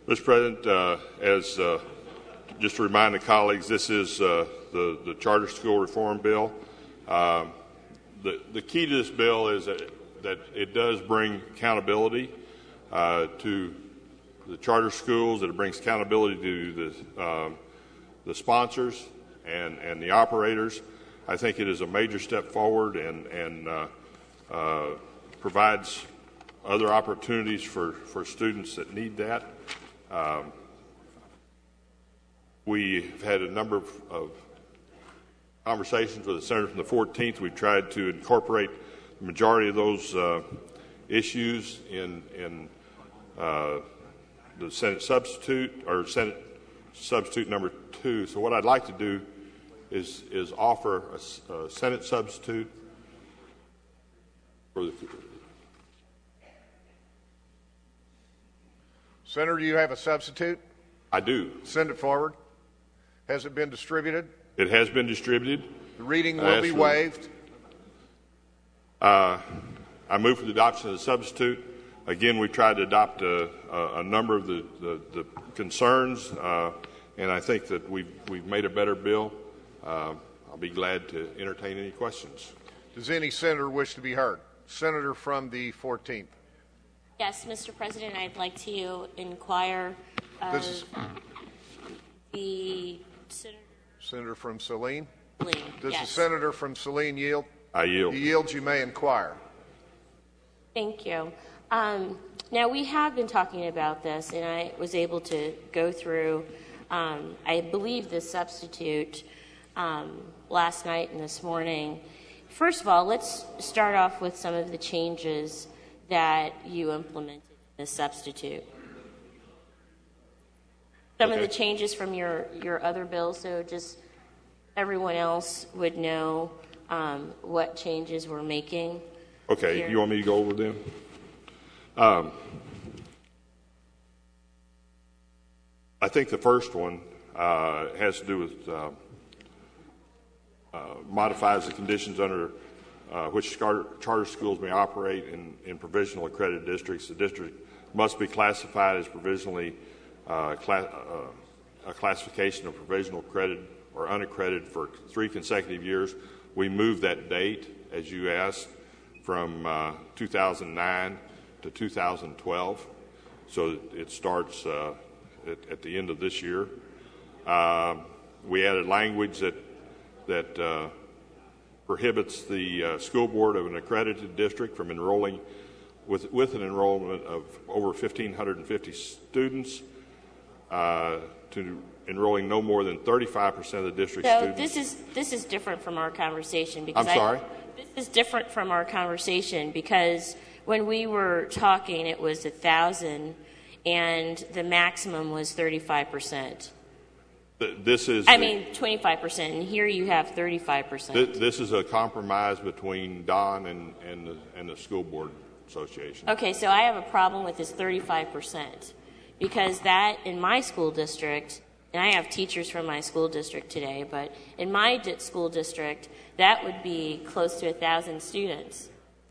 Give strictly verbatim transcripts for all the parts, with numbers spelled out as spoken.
Mister President, uh, as uh, just to remind the colleagues, this is uh, the, the charter school reform bill. Uh, the, the key to this bill is that, that it does bring accountability uh, to the charter schools, that it brings accountability to the, uh, the sponsors and, and the operators. I think it is a major step forward and, and uh, uh, provides other opportunities for, for students that need that. Um, we've had a number of, of conversations with the senator from the fourteenth. We've tried to incorporate the majority of those uh, issues in, in uh, the Senate substitute or Senate substitute number two. So what I'd like to do is, is offer a, a Senate substitute for the Senator, do you have a substitute? I do. Send it forward. Has it been distributed? It has been distributed. The reading will be waived. Uh, I move for the adoption of the substitute. Again, we tried to adopt a, a, a number of the, the, the concerns, uh, and I think that we've, we've made a better bill. Uh, I'll be glad to entertain any questions. Does any senator wish to be heard? Senator from the fourteenth. Yes, Mister President, I'd like to inquire of This is the senator. Senator from Saline. Saline, Does yes. the senator from Saline yield? I yield. He yields. You may inquire. Thank you. Um, now, we have been talking about this, and I was able to go through, um, I believe, the substitute um, last night and this morning. First of all, let's start off with some of the changes that you implemented in the substitute. Some Okay. of the changes from your, your other bills, so just everyone else would know um, what changes we're making. Okay, here. you want me to go over them? Um, I think the first one uh, has to do with uh, uh, modifies the conditions under uh, which charter, charter schools may operate in, in provisional accredited districts. The district must be classified as provisionally uh, cla- uh, a classification of provisional credit or unaccredited for three consecutive years. We moved that date, as you asked, from uh, two thousand nine to two thousand twelve, so it starts uh, at, at the end of this year. Uh, we added language that that uh, prohibits the uh, school board of an accredited district from enrolling with with an enrollment of over one thousand five hundred fifty students uh, to enrolling no more than thirty-five percent of the district so students. this is this is different from our conversation because I'm sorry? I, this is different from our conversation because when we were talking, it was a thousand, and the maximum was thirty-five percent. This is. I the, mean, twenty-five percent, and here you have thirty-five percent. th- This is a compromise between Don and and the, and the school board association. Okay, so I have a problem with this thirty-five percent because that in my school district, and I have teachers from my school district today, but in my di- school district, that would be close to a thousand students.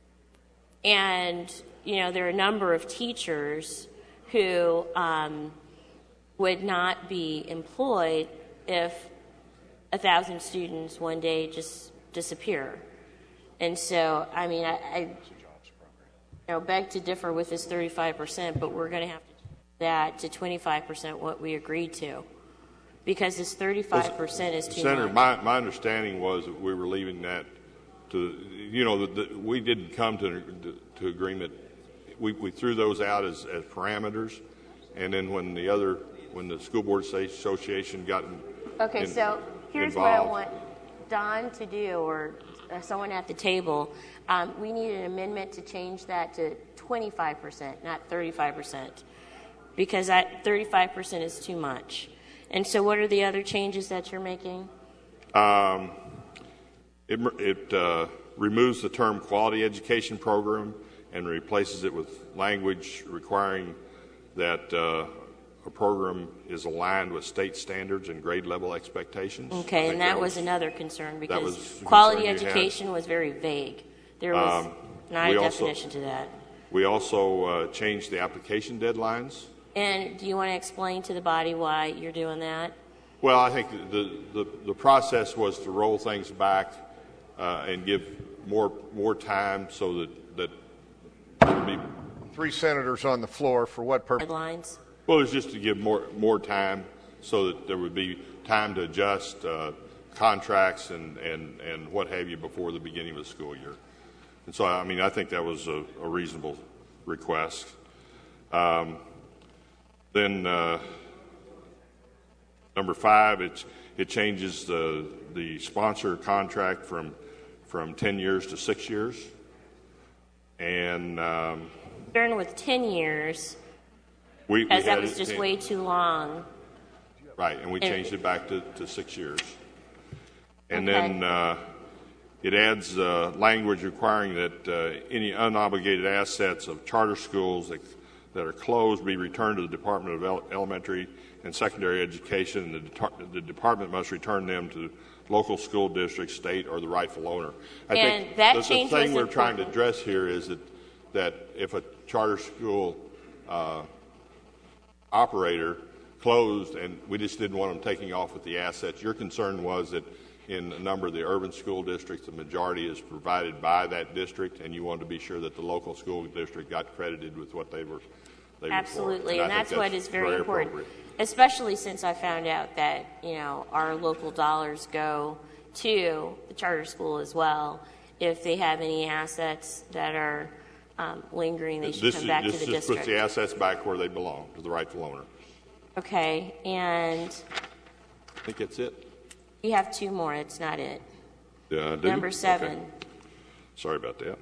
And, you know, there are a number of teachers who um, would not be employed if a thousand students one day just disappear. And so, I mean, I, I you know, beg to differ with this thirty-five percent, but we're going to have to change that to twenty-five percent what we agreed to. Because this thirty-five percent is too Senator, much. my, my understanding was that we were leaving that to, you know, the, the, we didn't come to, to, to agreement. We, we threw those out as, as parameters, and then when the other, when the School Board Association got in, Okay, in, so here's involved. what I want Don to do, or uh, someone at the table. Um, we need an amendment to change that to twenty-five percent, not thirty-five percent, because that thirty-five percent is too much. And so what are the other changes that you're making? Um, it it uh, removes the term quality education program and replaces it with language requiring that uh, a program is aligned with state standards and grade level expectations. Okay, and that, that was, was another concern because was the quality concern you education was very vague. There was Um, not we a also- definition to that. We also uh, changed the application deadlines And do you want to explain to the body why you're doing that? Well, I think the, the, the process was to roll things back uh, and give more more time so that, that it would be. Three senators on the floor. For what purpose? Headlines? Well, it's just to give more more time so that there would be time to adjust uh, contracts and, and, and what have you before the beginning of the school year. And so, I mean, I think that was a, a reasonable request. Um, then uh, number five, it's, it changes the the sponsor contract from from ten years to six years. And um, Starting with ten years, we, we because that had was it just ten- way too long. Right, and we changed it back to, to six years. And Okay. then uh, it adds uh, language requiring that uh, any unobligated assets of charter schools that, that are closed be returned to the Department of Ele- Elementary and Secondary Education, and the, detar- the department must return them to local school district, state, or the rightful owner. I And think that the, the change thing was we're trying to important. address here is that, that if a charter school uh, operator closed and we just didn't want them taking off with the assets, your concern was that in a number of the urban school districts, the majority is provided by that district, and you wanted to be sure that the local school district got credited with what they were. They were for. Absolutely, I and think that's what is very, important, appropriate. especially since I found out that, you know, our local dollars go to the charter school as well. If they have any assets that are um, lingering, they should This, come is, back this to the just puts district. the assets back where they belong, to the rightful owner. Okay, and I think that's it. you have two more. It's not it. Yeah, I do? Number seven. Okay. Sorry about that.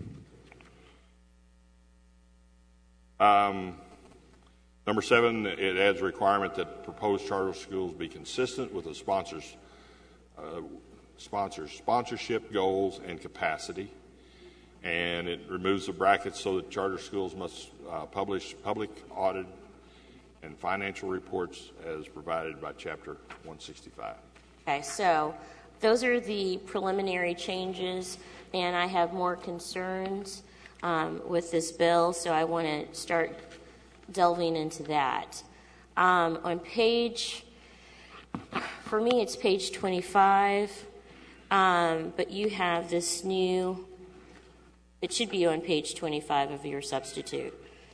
Um, number seven, it adds a requirement that proposed charter schools be consistent with the sponsors, uh, sponsors sponsorship goals and capacity, and it removes the brackets so that charter schools must uh, publish public audit and financial reports as provided by Chapter one sixty-five. Okay, so those are the preliminary changes, and I have more concerns um, with this bill, so I want to start delving into that. Um, on page, for me, it's page twenty-five, um, but you have this new, it should be on page twenty-five of your substitute.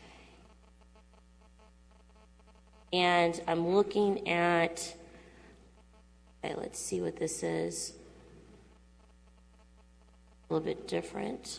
And I'm looking at, okay, let's see what this is. A little bit different.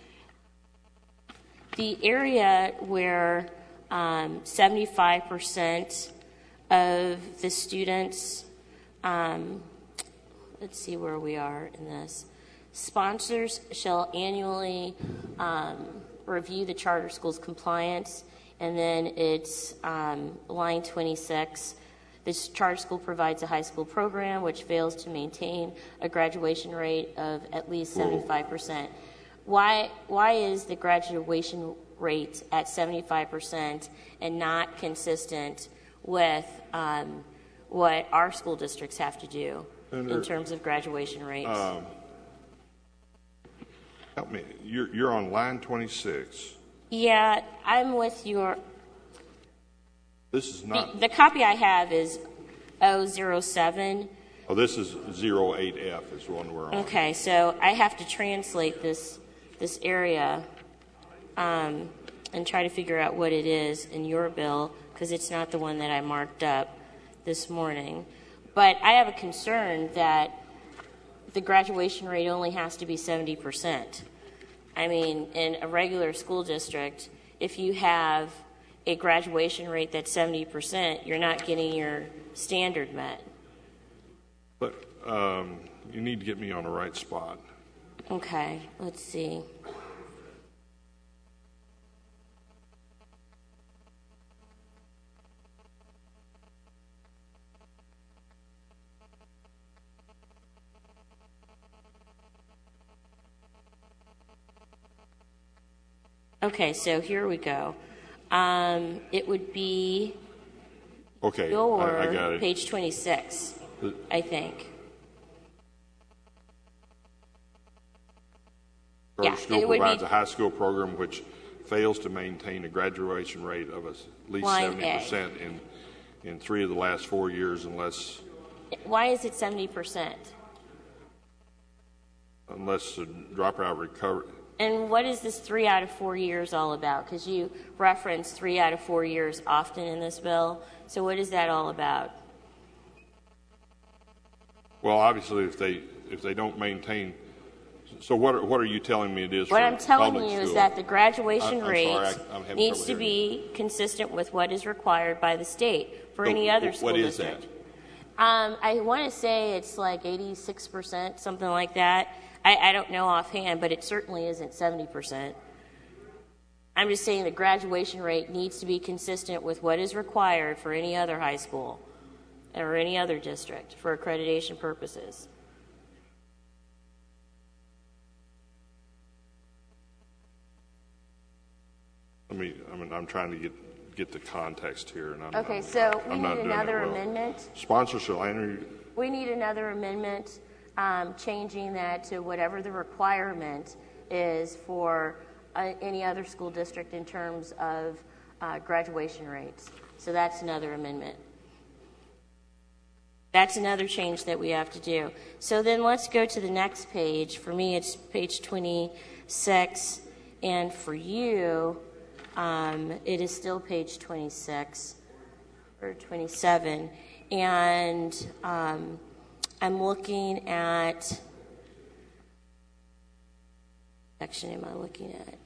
The area where um, seventy-five percent of the students, um, let's see where we are in this. Sponsors shall annually um, review the charter school's compliance, and then it's um, line twenty-six. This charter school provides a high school program which fails to maintain a graduation rate of at least seventy-five percent. Why, why is the graduation rate at seventy-five percent and not consistent with um, what our school districts have to do in terms of graduation rates? Um, help me. You're, you're on line twenty-six. Yeah, I'm with your... This is The, not. the copy I have is oh zero seven. Oh, this is zero eight F is the one we're on. Okay, so I have to translate this this area um, and try to figure out what it is in your bill, because it's not the one that I marked up this morning. But I have a concern that the graduation rate only has to be seventy percent. I mean, in a regular school district, if you have a graduation rate that's seventy percent, you're not getting your standard met. But um, you need to get me on the right spot. Okay, let's see. Okay, so here we go. Um, it would be Okay, your I, I got it. page twenty-six, The- I think. Charter Yeah, school it would provides be- a high school program which fails to maintain a graduation rate of at least Line seventy percent in, in three of the last four years unless, Why is it seventy percent? unless the dropout recovery. And what is this three out of four years all about? Because you reference three out of four years often in this bill. So what is that all about? Well, obviously, if they if they don't maintain, so what are, what are you telling me it is? What for I'm telling public you school? is that the graduation I'm- I'm rate sorry, I- I'm having needs trouble to hearing be consistent with what is required by the state for So any other wh- school what is district. that? Um, I want to say it's like eighty-six percent, something like that. I, I don't know offhand, but it certainly isn't seventy percent. I'm just saying the graduation rate needs to be consistent with what is required for any other high school or any other district for accreditation purposes. I mean, I mean, I'm trying to get get the context here, and I'm Okay, I'm- so we I'm not need doing it another well. amendment. Sponsor shall enter. We need another amendment, um, changing that to whatever the requirement is for uh, any other school district in terms of uh, graduation rates. So that's another amendment. That's another change that we have to do. So then let's go to the next page. For me, it's page twenty-six, and for you, um, it is still page twenty-six or twenty-seven. And um, I'm looking at, section am I looking at?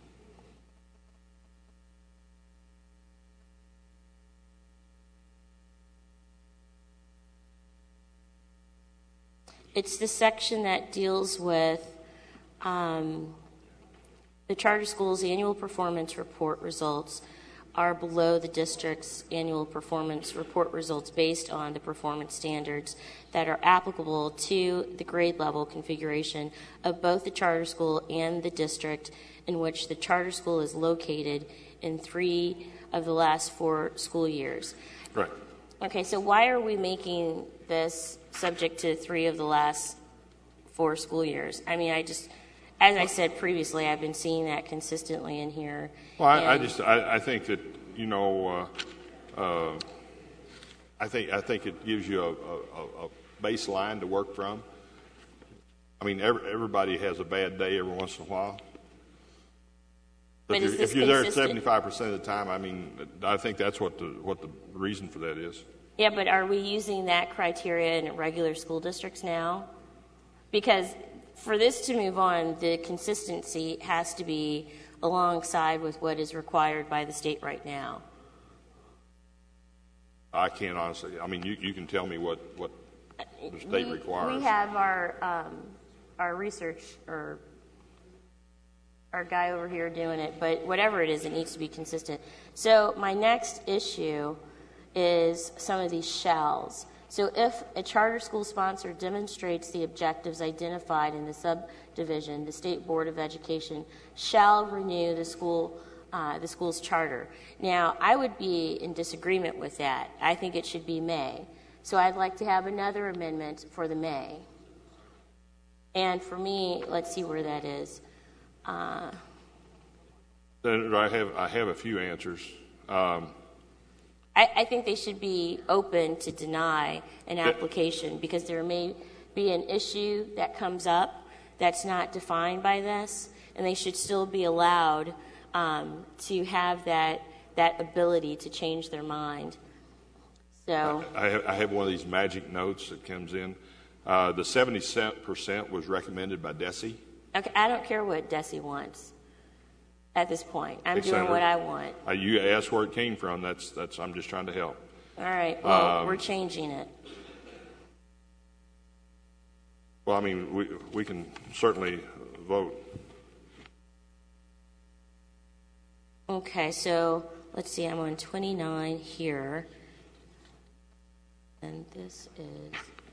It's the section that deals with um, the charter school's annual performance report results are below the district's annual performance report results based on the performance standards that are applicable to the grade level configuration of both the charter school and the district in which the charter school is located in three of the last four school years. Right. Okay, so why are we making this subject to three of the last four school years? I mean, I just, as I said previously, I've been seeing that consistently in here. Well, I, I and- just I, I think that you know, uh, uh, I think I think it gives you a, a, a baseline to work from. I mean, every, everybody has a bad day every once in a while. But if is you're, this if you're there consistent? seventy-five percent of the time, I mean, I think that's what the what the reason for that is. Yeah, but are we using that criteria in regular school districts now? Because for this to move on, the consistency has to be alongside with what is required by the state right now. I can't honestly. I mean, you, you can tell me what, what the state we, requires. We have our um, our research or our guy over here doing it, but whatever it is, it needs to be consistent. So my next issue is some of these shalls. So if a charter school sponsor demonstrates the objectives identified in the subdivision, the State Board of Education shall renew the school uh, the school's charter. Now, I would be in disagreement with that. I think it should be may. So I'd like to have another amendment for the may. And for me, let's see where that is. Uh, Senator, I have I have a few answers. Um, I, I think they should be open to deny an application because there may be an issue that comes up that's not defined by this, and they should still be allowed um, to have that that ability to change their mind. So I have, I have one of these magic notes that comes in. Uh, the seventy percent was recommended by DESE. okay, I don't care what Desi wants at this point. I'm Hey, doing Senator, what I want. Uh, you asked where it came from. That's that's. I'm just trying to help. All right, well, Um, we're changing it. Well, I mean, we we can certainly vote. Okay, so let's see, I'm on twenty-nine here. And this is.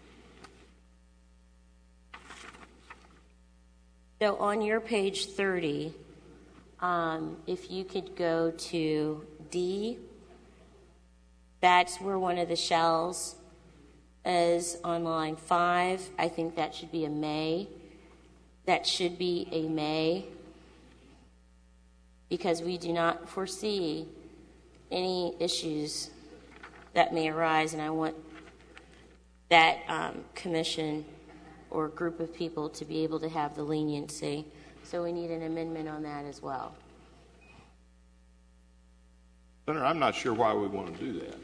So on your page thirty, um, if you could go to D, that's where one of the shells is on line five. I think that should be a may. That should be a may. because we do not foresee any issues that may arise, and I want that um, commission or group of people to be able to have the leniency. So we need an amendment on that as well. Senator, I'm not sure why we want to do that.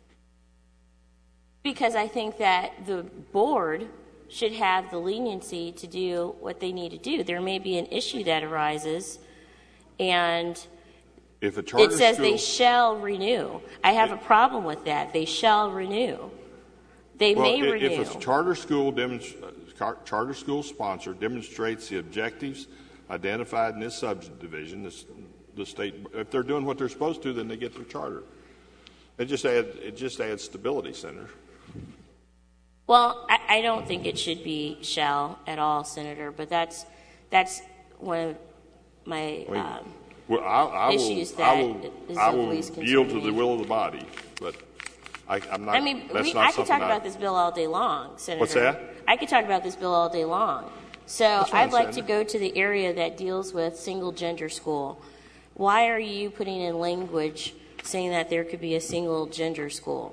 Because I think that the board should have the leniency to do what they need to do. There may be an issue that arises, and if a charter it says school, they shall renew. I have a problem with that. They shall renew. They well, may if, renew. If a charter school demonst- charter school sponsor demonstrates the objectives identified in this subdivision, this, the state, if they're doing what they're supposed to, then they get their charter. It just adds, it just adds stability, Senator. Well, I, I don't think it should be shall at all, Senator, but that's that's one of my I mean, um, well, I, I issues will, that I will, is I of will least yield concern to the me. will of the body, but I, I'm not. I mean, that's we, not I could talk I, about this bill all day long, Senator. What's that? I could talk about this bill all day long. So That's fine, I'd like Senator. to go to the area that deals with single-gender school. Why are you putting in language saying that there could be a single-gender school?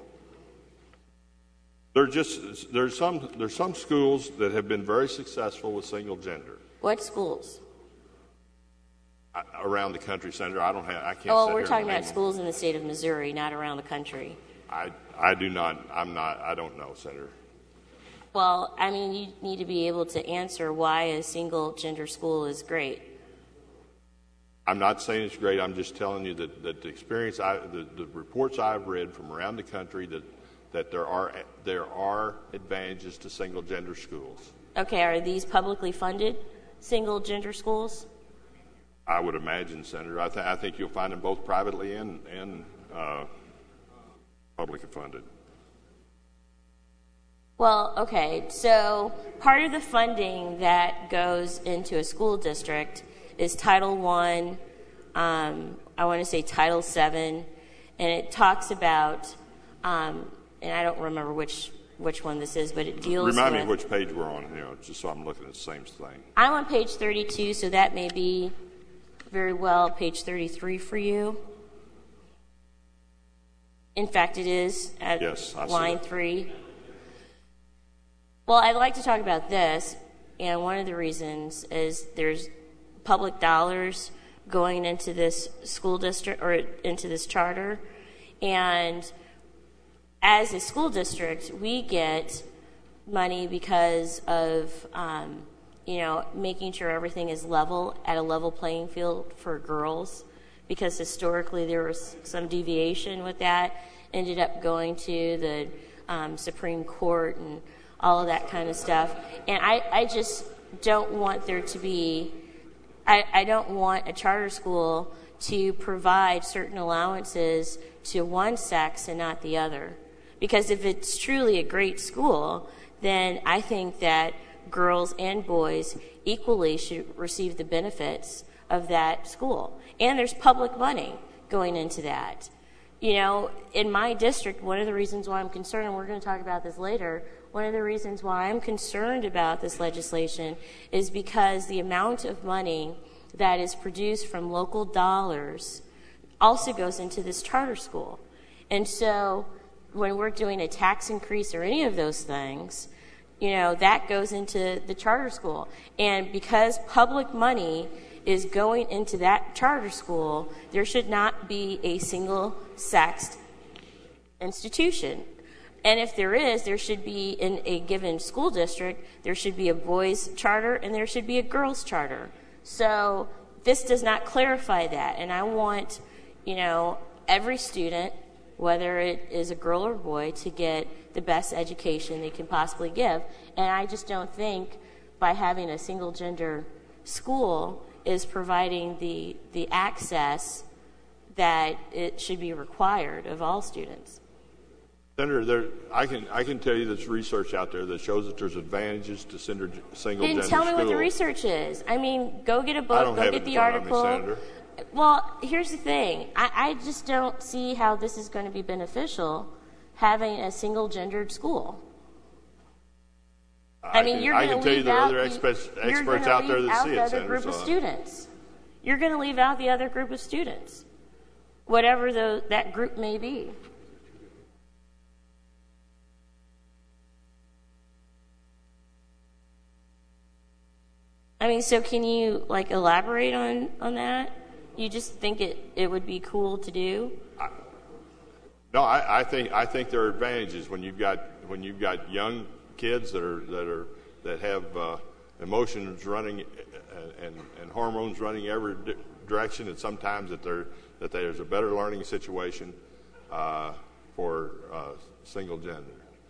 There just there's some there's some schools that have been very successful with single gender What schools? I, around the country, Senator. I don't have I can't. Oh, sit we're here talking and about name schools in the state of Missouri, not around the country. them. I I do not. I'm not. I don't know, Senator. Well, I mean, you need to be able to answer why a single-gender school is great. I'm not saying it's great. I'm just telling you that, that the experience, I, the, the reports I've read from around the country that that there are there are advantages to single gender schools. Okay, are these publicly funded single-gender schools? I would imagine, Senator. I, th- I think you'll find them both privately and and uh, publicly funded. Well, okay, so part of the funding that goes into a school district is Title One, um, I want to say Title Seven, and it talks about, um, and I don't remember which which one this is, but it deals Remind with... me which page we're on, you know, just so I'm looking at the same thing. I'm on page thirty-two, so that may be very well page thirty-three for you. In fact, it is at Yes, I see line that. three. Well, I'd like to talk about this, and one of the reasons is there's public dollars going into this school district or into this charter, and as a school district, we get money because of um, you know making sure everything is level at a level playing field for girls, because historically there was some deviation with that, ended up going to the um, Supreme Court and all of that kind of stuff. And I, I just don't want there to be, I, I don't want a charter school to provide certain allowances to one sex and not the other. Because if it's truly a great school, then I think that girls and boys equally should receive the benefits of that school. And there's public money going into that. You know, in my district, one of the reasons why I'm concerned, and we're going to talk about this later, one of the reasons why I'm concerned about this legislation is because the amount of money that is produced from local dollars also goes into this charter school. And so when we're doing a tax increase or any of those things, you know, that goes into the charter school. And because public money is going into that charter school, there should not be a single-sexed institution. And if there is, there should be, in a given school district, there should be a boys' charter and there should be a girls' charter. So this does not clarify that. And I want, you know, every student, whether it is a girl or a boy, to get the best education they can possibly give. And I just don't think by having a single-gender school is providing the, the access that it should be required of all students. Senator, there, I can I can tell you there's research out there that shows that there's advantages to single single Then gender tell me schools. what the research is. I mean, go get a I book, don't go have get it the in front of me, article. Senator. Well, here's the thing. I, I just don't see how this is going to be beneficial, having a single-gendered school. I, I mean, can, you're I going can to tell you leave there are out other the- experts, you're experts gonna out there leave that out see the it, other Senator. group So of students. you're going to leave out the other group of students, whatever the, that group may be. I mean, so can you, like, elaborate on, on that? You just think it, it would be cool to do? I, no, I, I think I think there are advantages when you've got when you've got young kids that are that are that have uh, emotions running and, and, and hormones running every di- direction, and sometimes that there that there's a better learning situation uh, for uh, single gender.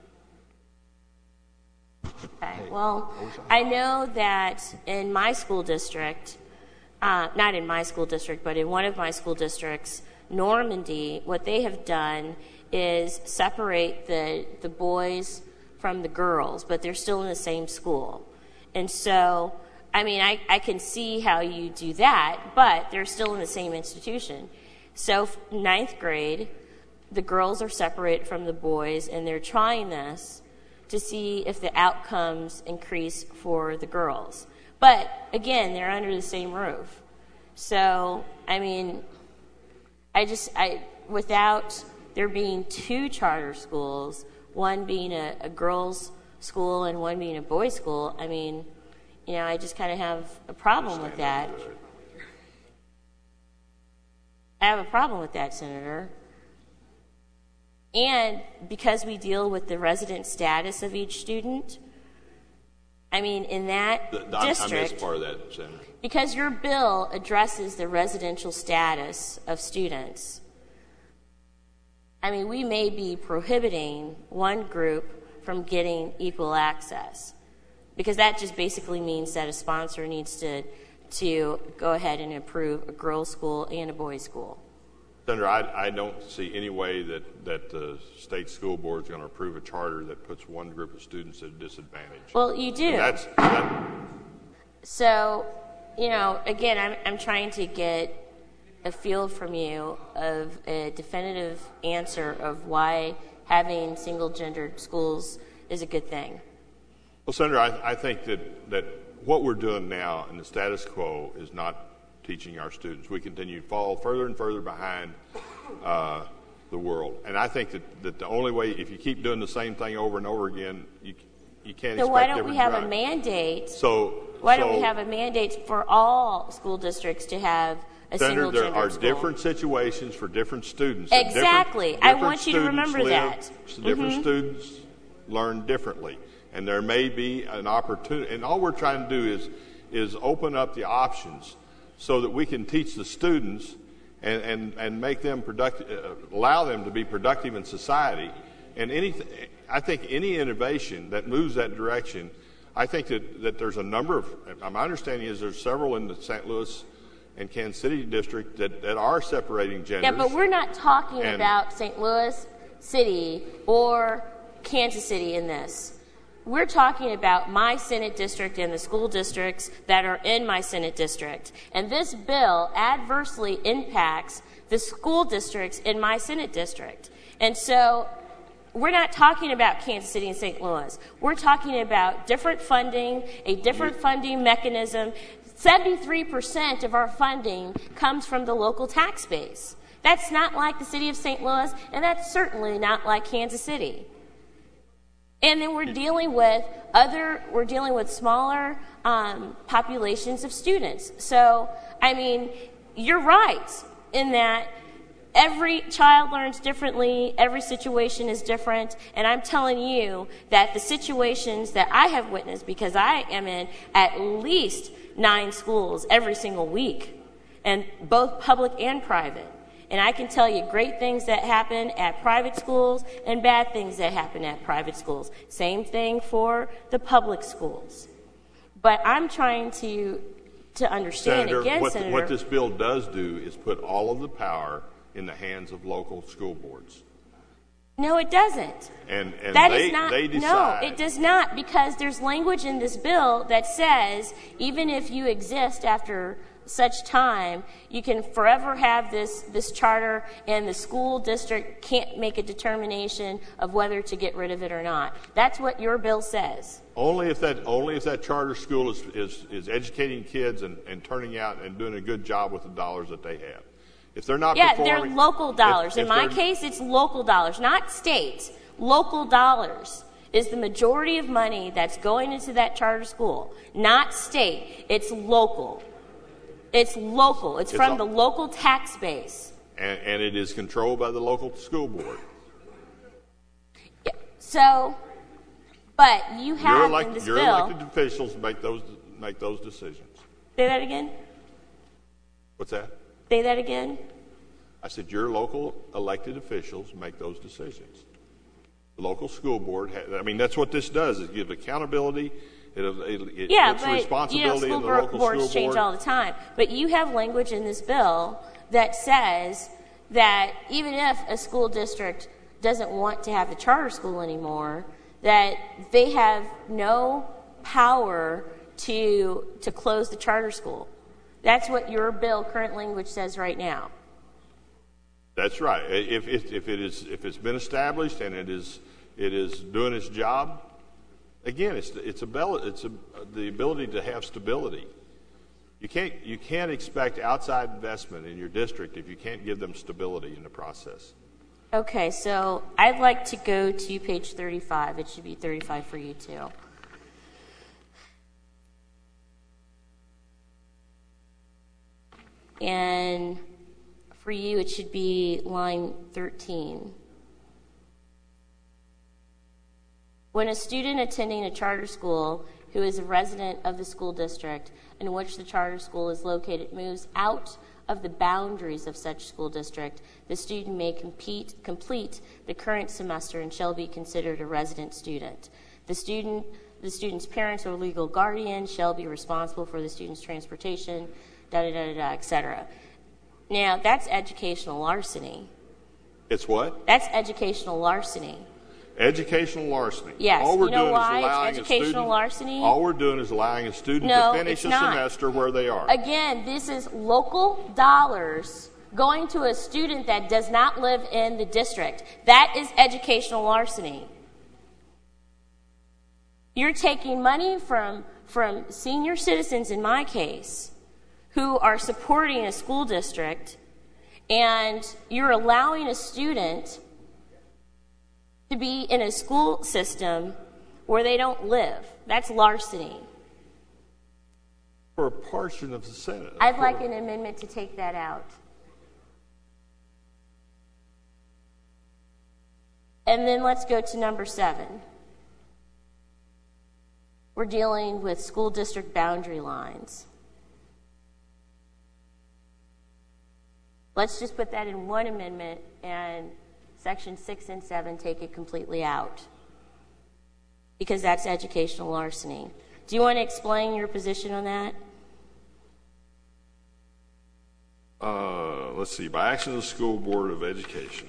Okay. Well, I know that in my school district, uh, not in my school district, but in one of my school districts, Normandy, what they have done is separate the the boys from the girls, but they're still in the same school. And so, I mean, I, I can see how you do that, but they're still in the same institution. So ninth grade, the girls are separated from the boys, and they're trying this to see if the outcomes increase for the girls. But, again, they're under the same roof. So, I mean, I just, I without there being two charter schools, one being a, a girls' school and one being a boys' school, I mean, you know, I just kind of have a problem with that. I have a problem with that, Senator. And because we deal with the resident status of each student, I mean, in that the, the, district, I missed part of that, Senator. Because your bill addresses the residential status of students, I mean, we may be prohibiting one group from getting equal access, because that just basically means that a sponsor needs to to go ahead and approve a girls' school and a boys' school. Senator, I, I don't see any way that, that the state school board is going to approve a charter that puts one group of students at a disadvantage. Well, you do. And that's, that, so, you know, again, I'm, I'm trying to get a feel from you of a definitive answer of why having single-gendered schools is a good thing. Well, Senator, I, I think that, that what we're doing now in the status quo is not teaching our students. We continue to fall further and further behind uh, the world. And I think that, that the only way, if you keep doing the same thing over and over again, you you can't so expect why don't different we have drive. a mandate? So why so, don't we have a mandate for all school districts to have a Senator, single gender there are school? different situations for different students. Exactly. Different, I different want you to remember live, that. Different Mm-hmm. students learn differently, and there may be an opportunity. And all we're trying to do is is open up the options so that we can teach the students and and, and make them productive, uh, allow them to be productive in society. And anything, I think any innovation that moves that direction, I think that, that there's a number of, my understanding is there's several in the Saint Louis and Kansas City district that, that are separating genders. Yeah, but we're not talking And- about Saint Louis City or Kansas City in this. We're talking about my Senate district and the school districts that are in my Senate district. And this bill adversely impacts the school districts in my Senate district. And so we're not talking about Kansas City and Saint Louis. We're talking about different funding, a different funding mechanism. seventy-three percent of our funding comes from the local tax base. That's not like the city of Saint Louis, and that's certainly not like Kansas City. And then we're dealing with other, we're dealing with smaller um, populations of students. So, I mean, you're right in that every child learns differently, every situation is different, and I'm telling you that the situations that I have witnessed, because I am in at least nine schools every single week, and both public and private. And I can tell you great things that happen at private schools and bad things that happen at private schools. Same thing for the public schools. But I'm trying to to understand Senator, again, what, Senator. what this bill does do is put all of the power in the hands of local school boards. No, it doesn't. And, and That they, is not, they decide. No, it does not, because there's language in this bill that says even if you exist after such time, you can forever have this, this charter, and the school district can't make a determination of whether to get rid of it or not. That's what your bill says. Only if that only if that charter school is is, is educating kids and, and turning out and doing a good job with the dollars that they have. If they're not yeah, performing, they're local dollars. If, if In my case, it's local dollars, not state. Local dollars is the majority of money that's going into that charter school, not state. It's local. It's local. It's, it's from all, the local tax base. And, and it is controlled by the local school board. Yeah. So, but you have your elect, in this your bill. Your elected officials make those make those decisions. Say that again. What's that? Say that again. I said your local elected officials make those decisions. The local school board. Ha- I mean, that's what this does. It gives accountability. It, it, it yeah, puts but responsibility you know, in the school local boards school change board. all the time. But you have language in this bill that says that even if a school district doesn't want to have the charter school anymore, that they have no power to to close the charter school. That's what your bill current language says right now. That's right. If, if, if it is if it's been established and it is it is doing its job. Again, it's it's a it's a, the ability to have stability. You can't you can't expect outside investment in your district if you can't give them stability in the process. Okay, so I'd like to go to page thirty-five. It should be thirty-five for you too. And for you, it should be line thirteen. When a student attending a charter school who is a resident of the school district in which the charter school is located moves out of the boundaries of such school district, the student may compete, complete the current semester and shall be considered a resident student. The student, the student's parents or legal guardian shall be responsible for the student's transportation, da da da da, et cetera. Now, that's educational larceny. It's what? That's educational larceny. Educational larceny. Yes. All we're You know doing why is allowing it's educational a student, larceny? All we're doing is allowing a student no, to finish it's a not. semester where they are. Again, this is local dollars going to a student that does not live in the district. That is educational larceny. You're taking money from, from senior citizens, in my case, who are supporting a school district, and you're allowing a student to be in a school system where they don't live. That's larceny. For a portion of the Senate. I'd like an amendment to take that out. And then let's go to number seven. We're dealing with school district boundary lines. Let's just put that in one amendment, and section six and seven take it completely out, because that's educational larceny. Do you want to explain your position on that? Uh, let's see. By action of the School Board of Education.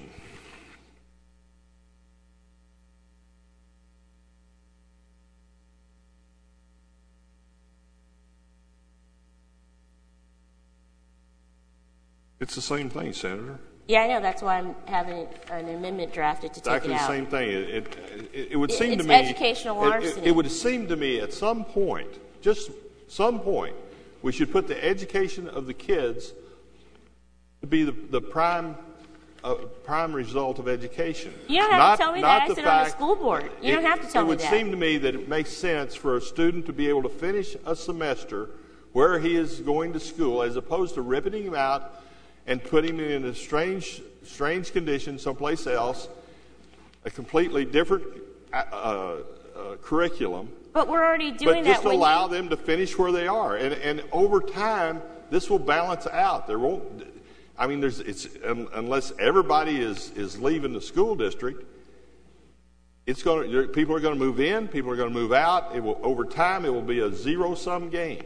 It's the same thing, Senator. Yeah, I know. That's why I'm having an amendment drafted to take Exactly it out. the same thing. It, it, it, it would seem it's to me. educational it, larceny. it, it would seem to me at some point, just some point, we should put the education of the kids to be the, the prime uh, prime result of education. You don't have not, to tell me not that. I the sit fact, on the school board. You it, don't have to tell it me would that. seem to me that it makes sense for a student to be able to finish a semester where he is going to school, as opposed to ripping him out and putting him in a strange, strange condition someplace else, a completely different uh, uh, curriculum. But we're already doing but just that. When allow you... them to finish where they are, and and over time, this will balance out. There won't. I mean, there's it's um, unless everybody is is leaving the school district, it's going to people are going to move in, people are going to move out. It will over time, it will be a zero sum game.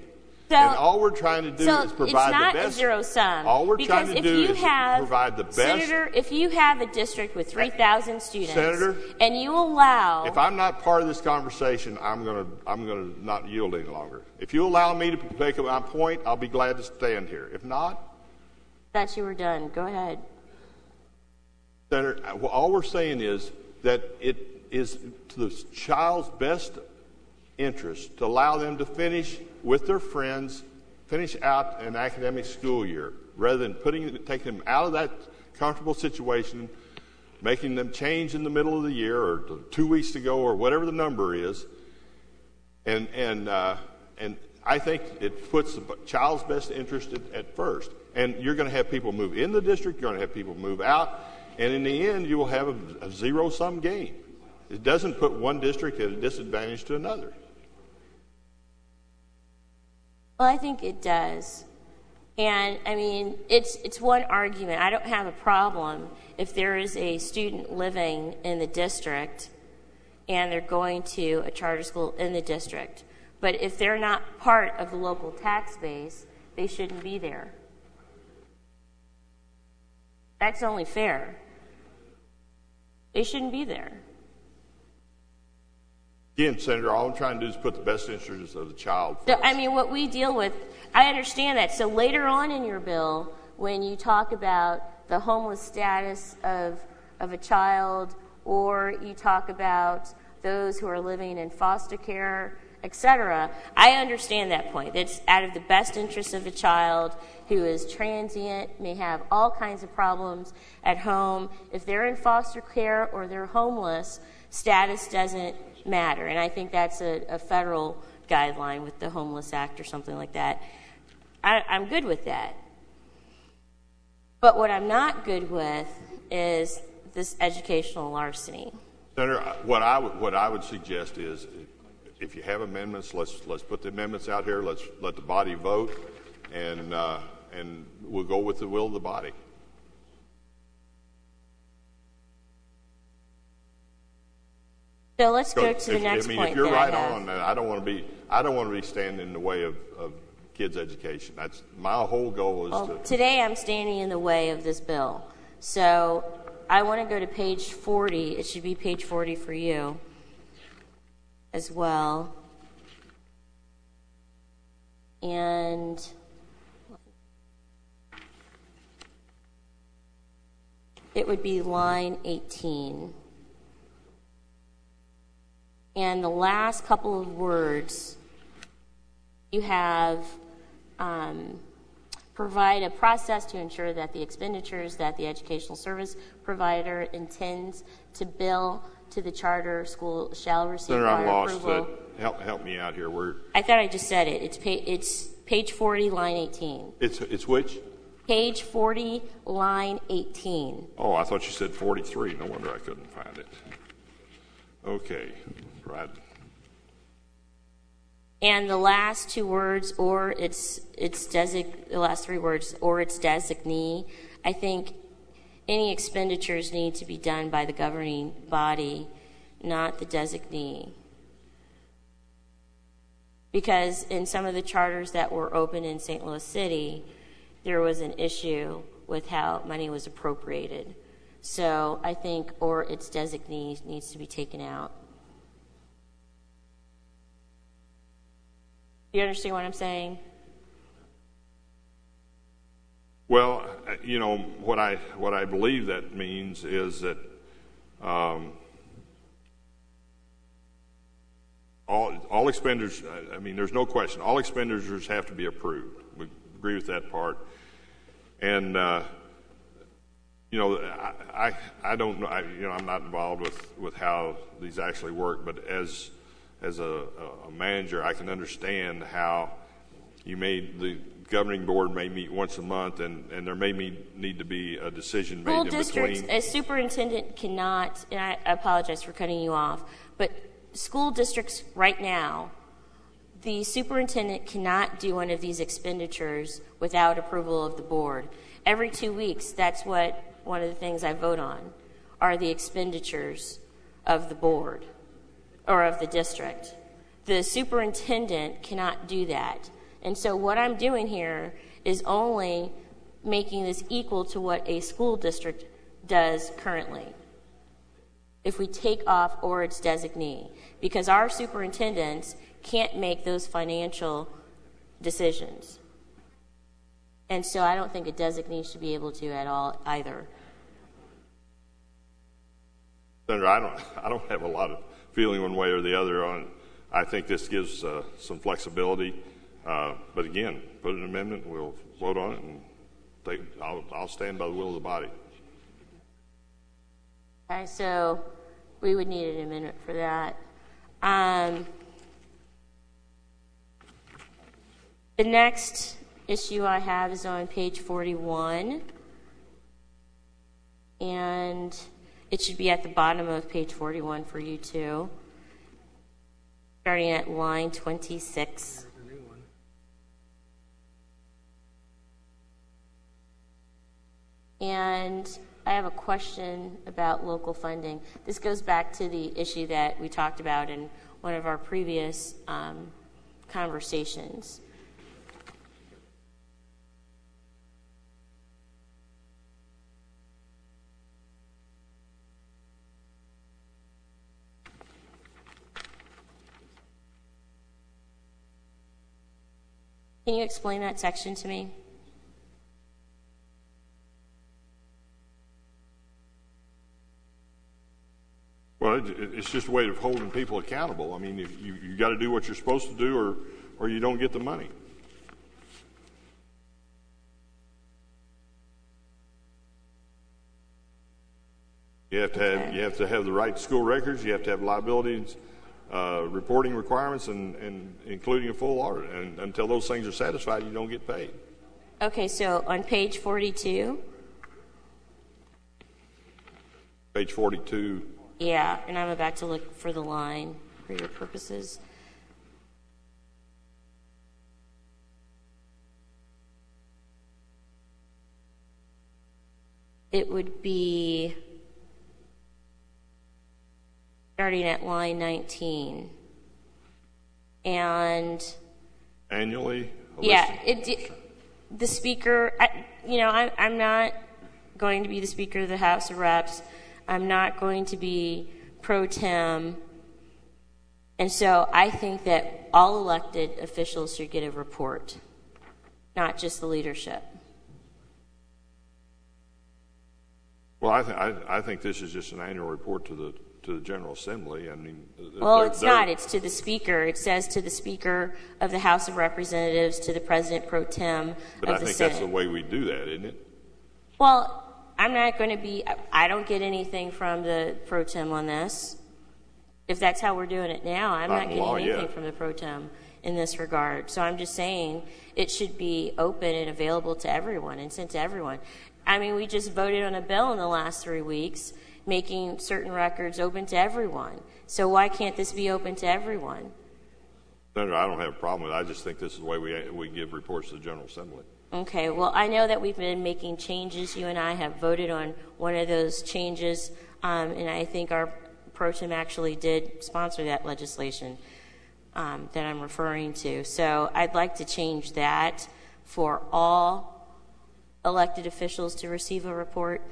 So, and all we're trying to do so is provide it's not the best. a zero sum. All we're because trying to if do you is have, provide the best. Senator, if you have a district with three thousand students, Senator, and you allow, if I'm not part of this conversation, I'm gonna I'm gonna not yield any longer. If you allow me to make my point, I'll be glad to stand here. If not, that you were done. Go ahead. Senator, well, all we're saying is that it is to the child's best interest to allow them to finish with their friends, finish out an academic school year, rather than putting taking them out of that comfortable situation, making them change in the middle of the year or two weeks to go or whatever the number is. And and uh, and I think it puts the child's best interest at, at first. And you're going to have people move in the district, you're going to have people move out, and in the end, you will have a, a zero-sum game. It doesn't put one district at a disadvantage to another. Well, I think it does. And, I mean, it's it's one argument. I don't have a problem if there is a student living in the district and they're going to a charter school in the district. But if they're not part of the local tax base, they shouldn't be there. That's only fair. They shouldn't be there. Again, Senator, all I'm trying to do is put the best interests of the child first. So, I mean, what we deal with, I understand that. So later on in your bill, when you talk about the homeless status of, of a child, or you talk about those who are living in foster care, et cetera, I understand that point. That's out of the best interest of a child who is transient, may have all kinds of problems at home. If they're in foster care or they're homeless, status doesn't matter. And I think that's a, a federal guideline with the Homeless Act or something like that. I, I'm good with that. But what I'm not good with is this educational larceny. Senator, what I would, what I would suggest is, if you have amendments, let's let's put the amendments out here. Let's let the body vote, and uh, and we'll go with the will of the body. So let's go if, to the next I mean, point. If you're that right I have. on that, I don't want to be I don't want to be standing in the way of, of kids' education. That's my whole goal is well, to. Today I'm standing in the way of this bill. So I want to go to page forty. It should be page forty for you as well. And it would be line eighteen. And the last couple of words, you have um, provide a process to ensure that the expenditures that the educational service provider intends to bill to the charter school shall receive Senator, I'm prior lost. approval. Uh, help help me out here. We're I thought I just said it. It's pa- it's page forty, line eighteen. it's it's which? Page forty, line eighteen. Oh, I thought you said forty-three. No wonder I couldn't find it. Okay, right. And the last two words, or its its desig, the last three words, or its designee. I think any expenditures need to be done by the governing body, not the designee. Because in some of the charters that were open in Saint Louis City, there was an issue with how money was appropriated. So I think or its designee needs to be taken out. You understand what I'm saying? Well, you know what I what I believe that means is that um, all all expenditures. I mean, there's no question. All expenditures have to be approved. We agree with that part. And uh, you know, I, I I don't know. I, you know, I'm not involved with, with how these actually work. But as as a, a manager, I can understand how you may the governing board may meet once a month, and, and there may be, need to be a decision made School in districts, between. a superintendent cannot, and I apologize for cutting you off, but school districts right now, the superintendent cannot do one of these expenditures without approval of the board. Every two weeks, that's what one of the things I vote on, are the expenditures of the board or of the district. The superintendent cannot do that. And so what I'm doing here is only making this equal to what a school district does currently, if we take off or its designee, because our superintendents can't make those financial decisions. And so I don't think a designee should be able to at all either. Senator, I don't, I don't have a lot of feeling one way or the other on. I think this gives uh, some flexibility, uh, but again, put an amendment, we'll vote on it, and take, I'll, I'll stand by the will of the body. Okay, so we would need an amendment for that. Um, the next issue I have is on page forty-one, and it should be at the bottom of page forty-one for you too, starting at line twenty-six. And I have a question about local funding. This goes back to the issue that we talked about in one of our previous um, conversations. Can you explain that section to me? Well, it, it's just a way of holding people accountable. I mean, if you you got to do what you're supposed to do, or or you don't get the money. You have to have Okay. you have to have the right school records. You have to have liabilities, uh, reporting requirements, and, and including a full audit. And until those things are satisfied, you don't get paid. Okay, so on page forty-two, Page forty-two. yeah, and I'm about to look for the line for your purposes. It would be starting at line nineteen. And Annually. a yeah, list of- it, the speaker, I, you know, I, I'm not going to be the Speaker of the House of Reps. I'm not going to be pro tem. And so I think that all elected officials should get a report, not just the leadership. Well, I, th- I, I think this is just an annual report to the to the General Assembly. I mean, Well, they're- it's they're- not. It's to the Speaker. It says to the Speaker of the House of Representatives, to the President pro tem But of I the think Senate. that's the way we do that, isn't it? Well, I'm not going to be, I don't get anything from the pro tem on this. If that's how we're doing it now, I'm Not not in getting law anything yet. from the pro tem in this regard. So I'm just saying it should be open and available to everyone and sent to everyone. I mean, we just voted on a bill in the last three weeks making certain records open to everyone. So why can't this be open to everyone? Senator, I don't have a problem with it. I just think this is the way we we give reports to the General Assembly. Okay, well, I know that we've been making changes. You and I have voted on one of those changes, um, and I think our pro tem actually did sponsor that legislation um, that I'm referring to. So I'd like to change that for all elected officials to receive a report.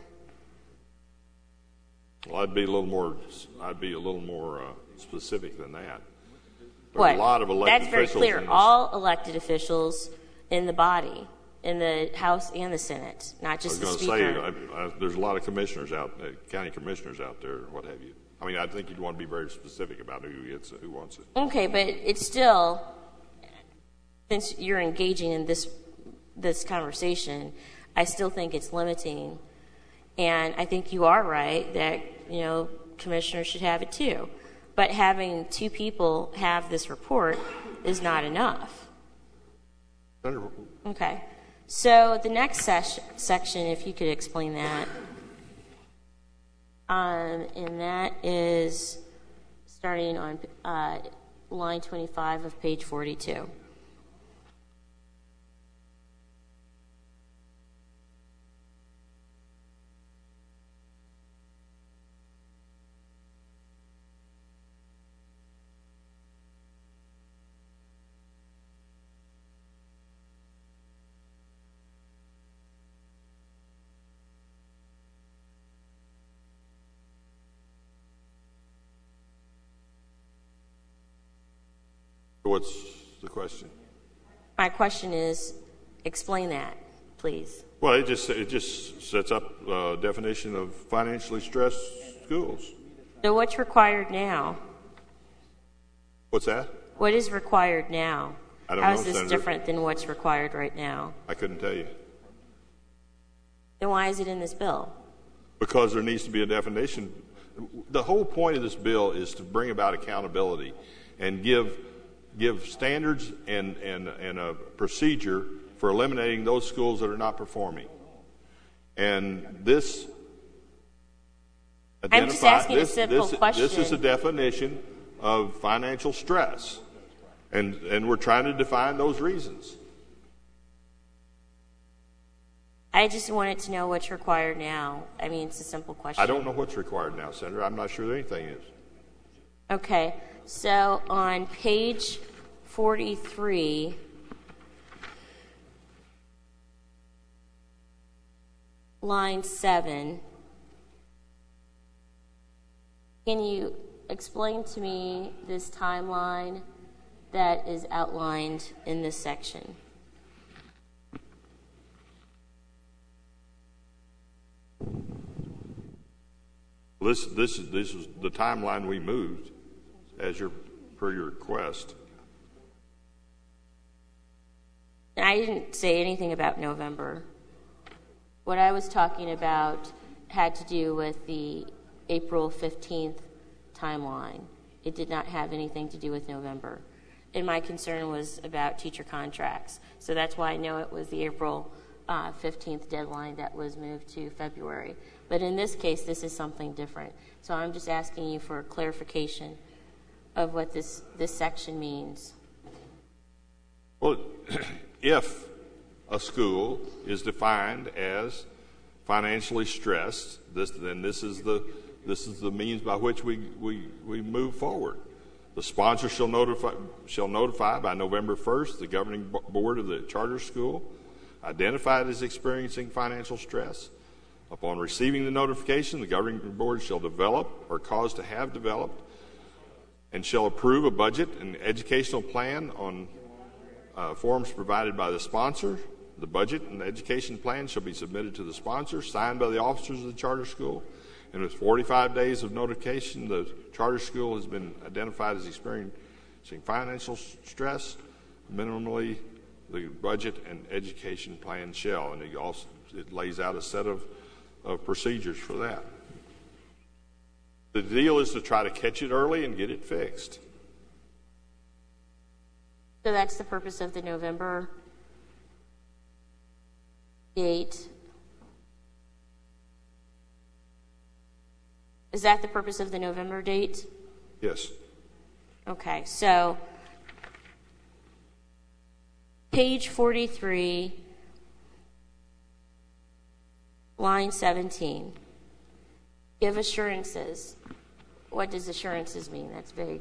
Well, I'd be a little more. I'd be a little more uh, specific than that. There What? are a lot of elected That's very officials clear. in this- All elected officials in the body, in the House and the Senate, not I was just the going to Speaker. say, I, I, there's a lot of commissioners out, uh, county commissioners out there, what have you. I mean, I think you'd want to be very specific about who gets it, who wants it. Okay, but it's still, since you're engaging in this this conversation, I still think it's limiting. And I think you are right that, you know, commissioners should have it too. But having two people have this report is not enough. Senator, Okay. So the next ses- section, if you could explain that. Um, and that is starting on uh, line twenty-five of page forty-two. What's the question? My question is, explain that, please. Well, it just it just sets up a definition of financially stressed schools. So what's required now? What's that? What is required now? I don't How know, is this Senator. different than what's required right now? I couldn't tell you. Then why is it in this bill? Because there needs to be a definition. The whole point of this bill is to bring about accountability and give give standards and, and, and a procedure for eliminating those schools that are not performing. And this I'm just asking this, a simple this, question. This is a definition of financial stress. And, and we're trying to define those reasons. I just wanted to know what's required now. I mean, it's a simple question. I don't know what's required now, Senator. I'm not sure that anything is. Okay, so on page forty-three, line seven, can you explain to me this timeline that is outlined in this section? This, this, this is the timeline we moved as your, per your request. I didn't say anything about November. What I was talking about had to do with the April fifteenth timeline. It did not have anything to do with November. And my concern was about teacher contracts. So that's why I know it was the April uh, fifteenth deadline that was moved to February. But in this case, this is something different. So I'm just asking you for clarification of what this, this section means. Well, if a school is defined as financially stressed, this, then this is the this is the means by which we, we, we move forward. The sponsor shall notify shall notify by November first the governing board of the charter school identified as experiencing financial stress. Upon receiving the notification, the governing board shall develop or cause to have developed and shall approve a budget and educational plan on uh, forms provided by the sponsor. The budget and the education plan shall be submitted to the sponsor, signed by the officers of the charter school, and with forty-five days of notification, the charter school has been identified as experiencing financial stress. Minimally, the budget and education plan shall, and it also it lays out a set of, of procedures for that. The deal is to try to catch it early and get it fixed. So that's the purpose of the November date. Is that the purpose of the November date? Yes. Okay, so page forty-three, line seventeen. Give assurances. What does assurances mean? That's vague.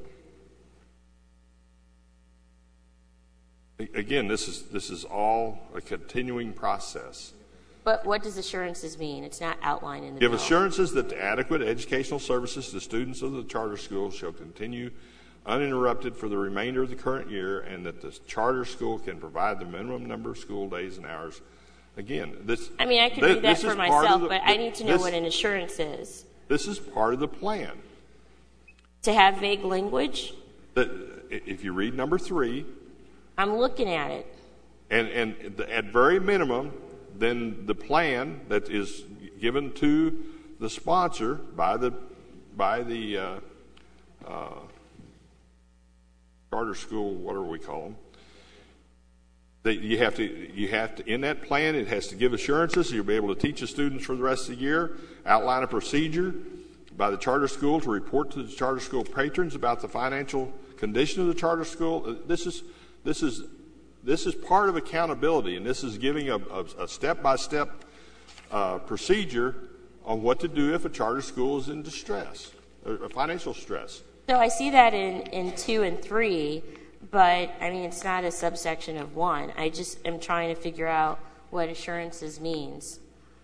Again, this is this is all a continuing process. But what does assurances mean? It's not outlined in the Give bill. assurances that the adequate educational services to students of the charter school shall continue uninterrupted for the remainder of the current year, and that the charter school can provide the minimum number of school days and hours. Again, this. I mean, I can this, read that for myself, the, but I need to know this, what an assurance is. This is part of the plan. To have vague language? That if you read number three. I'm looking at it. And, and at very minimum, then the plan that is given to the sponsor by the by the uh, uh, charter school, whatever we call them, that you have to you have to in that plan it has to give assurances. So you'll be able to teach the students for the rest of the year, outline a procedure by the charter school to report to the charter school patrons about the financial condition of the charter school. This is this is This is part of accountability, and this is giving a, a, a step-by-step uh, procedure on what to do if a charter school is in distress, or financial stress. So I see that in, in two and three, but, I mean, it's not a subsection of one. I just am trying to figure out what assurances means.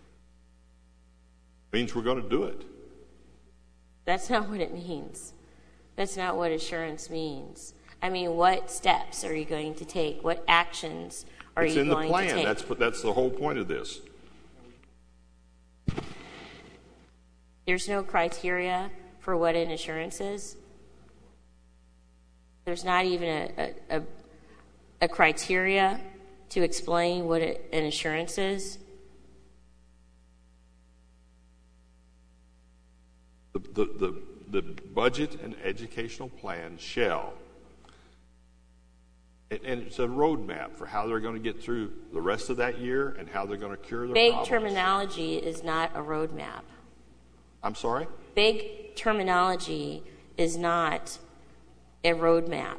It means we're going to do it. That's not what it means. That's not what assurance means. I mean, what steps are you going to take? What actions are It's you in the going plan. to take? That's that's the whole point of this. There's no criteria for what an assurance is. There's not even a, a, a, a criteria to explain what a, an assurance is. The, the, the, the budget and educational plan shall, and, and it's a roadmap for how they're going to get through the rest of that year and how they're going to cure their Vague problems. terminology is not a roadmap. I'm sorry? Vague terminology is not a roadmap.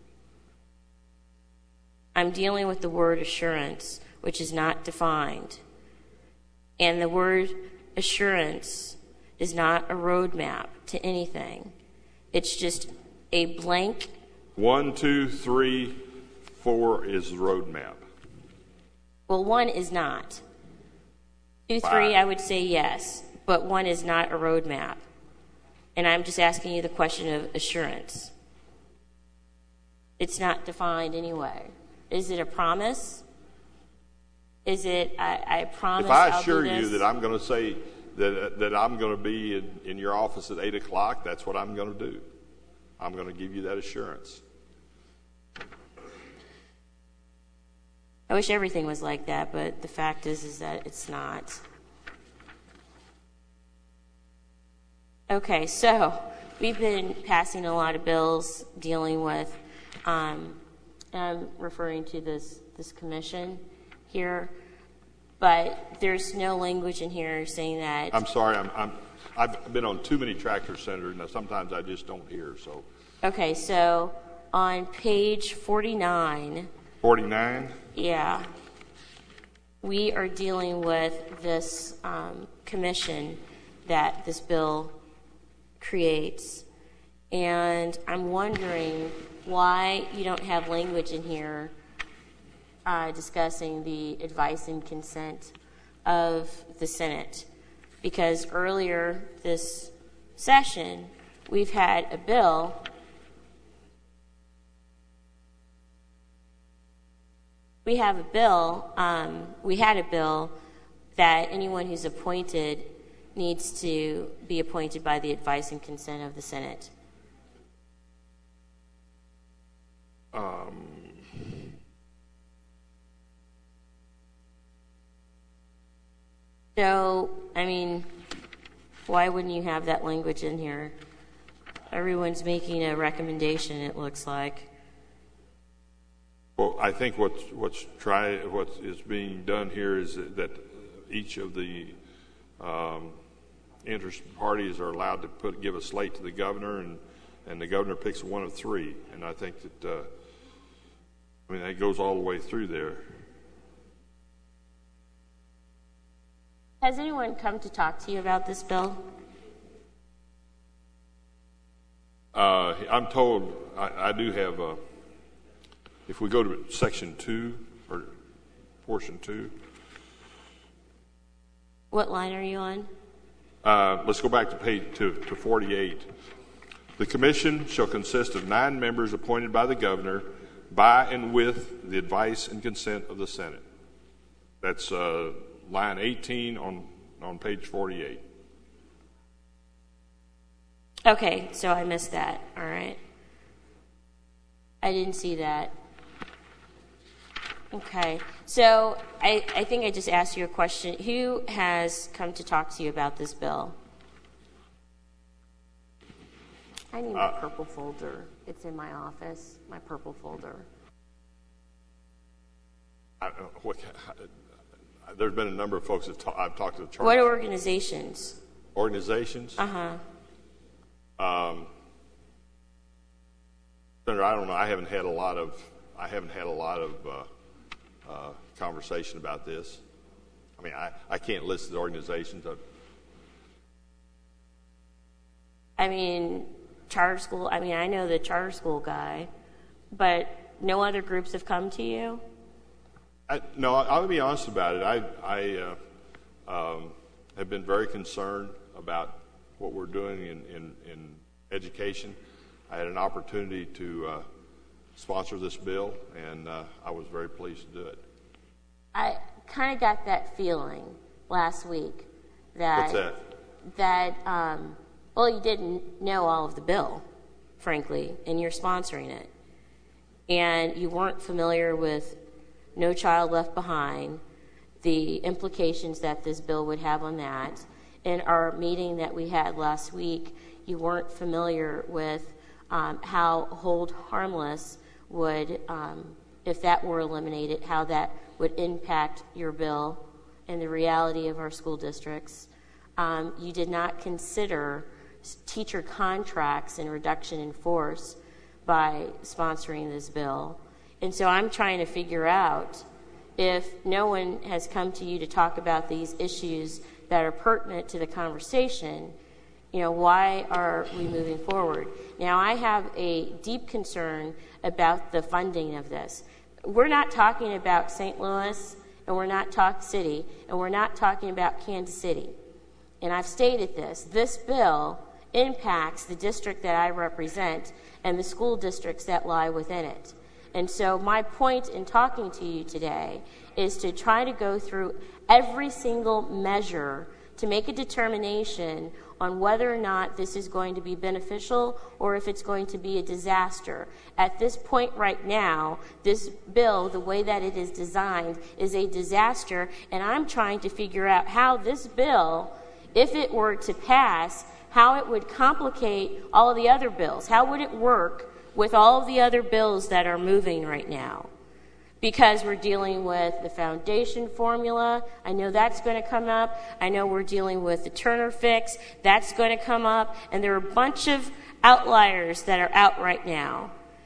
I'm dealing with the word assurance, which is not defined. And the word assurance is not a roadmap to anything. It's just a blank. One, two, three, four is the roadmap. Well, one is not. Two, Five. three, I would say yes, but one is not a roadmap. And I'm just asking you the question of assurance. It's not defined anyway. Is it a promise? Is it, I, I promise If I I'll assure do you this? that I'm going to say that that I'm going to be in, in your office at eight o'clock, that's what I'm going to do. I'm going to give you that assurance. I wish everything was like that, but the fact is, is that it's not. Okay, so we've been passing a lot of bills dealing with, um, I'm referring to this this commission here, but there's no language in here saying that. I'm sorry. I'm, I'm I've been on too many tractor centers, and sometimes I just don't hear. So. Okay, so on page forty-nine. forty-nine. Yeah. We are dealing with this um, commission that this bill creates. And I'm wondering why you don't have language in here uh, discussing the advice and consent of the Senate. Because earlier this session, we've had a bill We have a bill, um, we had a bill that anyone who's appointed needs to be appointed by the advice and consent of the Senate. Um, so, I mean, why wouldn't you have that language in here? Everyone's making a recommendation, it looks like. Well, I think what's what's try what is being done here is that each of the um, interested parties are allowed to put give a slate to the governor, and, and the governor picks one of three. And I think that uh, I mean that goes all the way through there. Has anyone come to talk to you about this bill? Uh, I'm told I, I do have a. If we go to section two, or portion two. What line are you on? Uh, let's go back to page to, to forty-eight. The commission shall consist of nine members appointed by the governor by and with the advice and consent of the Senate. That's uh, line eighteen on, on page forty-eight. Okay, so I missed that. All right. I didn't see that. Okay, so I, I think I just asked you a question. Who has come to talk to you about this bill? I need my uh, purple folder. It's in my office, my purple folder. I, what, there's been a number of folks that ta- I've talked to. The church. What organizations? Organizations? Uh-huh. Um, Senator, I don't know. I haven't had a lot of. I haven't had a lot of uh, uh, conversation about this. I mean, I, I can't list the organizations. Of, I mean, charter school. I mean, I know the charter school guy, but no other groups have come to you. I, no, I'll be honest about it. I, I uh, um, have been very concerned about what we're doing in, in, in education. I had an opportunity to uh, sponsor this bill, and uh, I was very pleased to do it. I kind of got that feeling last week that What's that? that um, well, you didn't know all of the bill, frankly, and you're sponsoring it, and you weren't familiar with No Child Left Behind, the implications that this bill would have on that. In our meeting that we had last week, you weren't familiar with um, how hold harmless would, um, if that were eliminated, how that would impact your bill and the reality of our school districts. Um, you did not consider teacher contracts and reduction in force by sponsoring this bill. And so I'm trying to figure out, if no one has come to you to talk about these issues that are pertinent to the conversation, you know, why are we moving forward? Now, I have a deep concern about the funding of this. We're not talking about Saint Louis, and we're not talking city, and we're not talking about Kansas City. And I've stated this. This bill impacts the district that I represent and the school districts that lie within it. And so my point in talking to you today is to try to go through every single measure to make a determination on whether or not this is going to be beneficial or if it's going to be a disaster. At this point right now, this bill, the way that it is designed, is a disaster, and I'm trying to figure out how this bill, if it were to pass, how it would complicate all of the other bills. How would it work with all of the other bills that are moving right now? Because we're dealing with the foundation formula. I know that's going to come up. I know we're dealing with the Turner fix. That's going to come up. And there are a bunch of outliers that are out right now.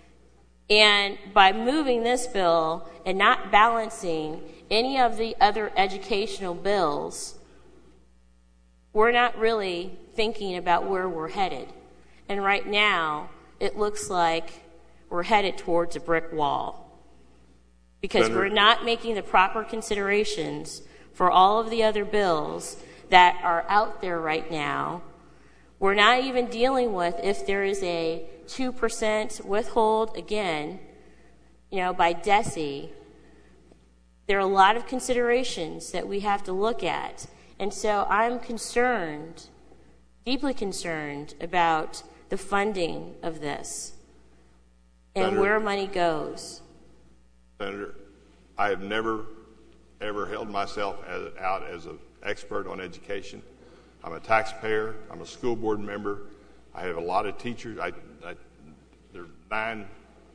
And by moving this bill and not balancing any of the other educational bills, we're not really thinking about where we're headed. And right now, it looks like we're headed towards a brick wall. Because Senator, we're not making the proper considerations for all of the other bills that are out there right now. We're not even dealing with if there is a two percent withhold, again, you know, by D E S E. There are a lot of considerations that we have to look at. And so I'm concerned, deeply concerned, about the funding of this and Senator, where money goes. Senator, I have never, ever held myself as, out as an expert on education. I'm a taxpayer. I'm a school board member. I have a lot of teachers. I, I, there are nine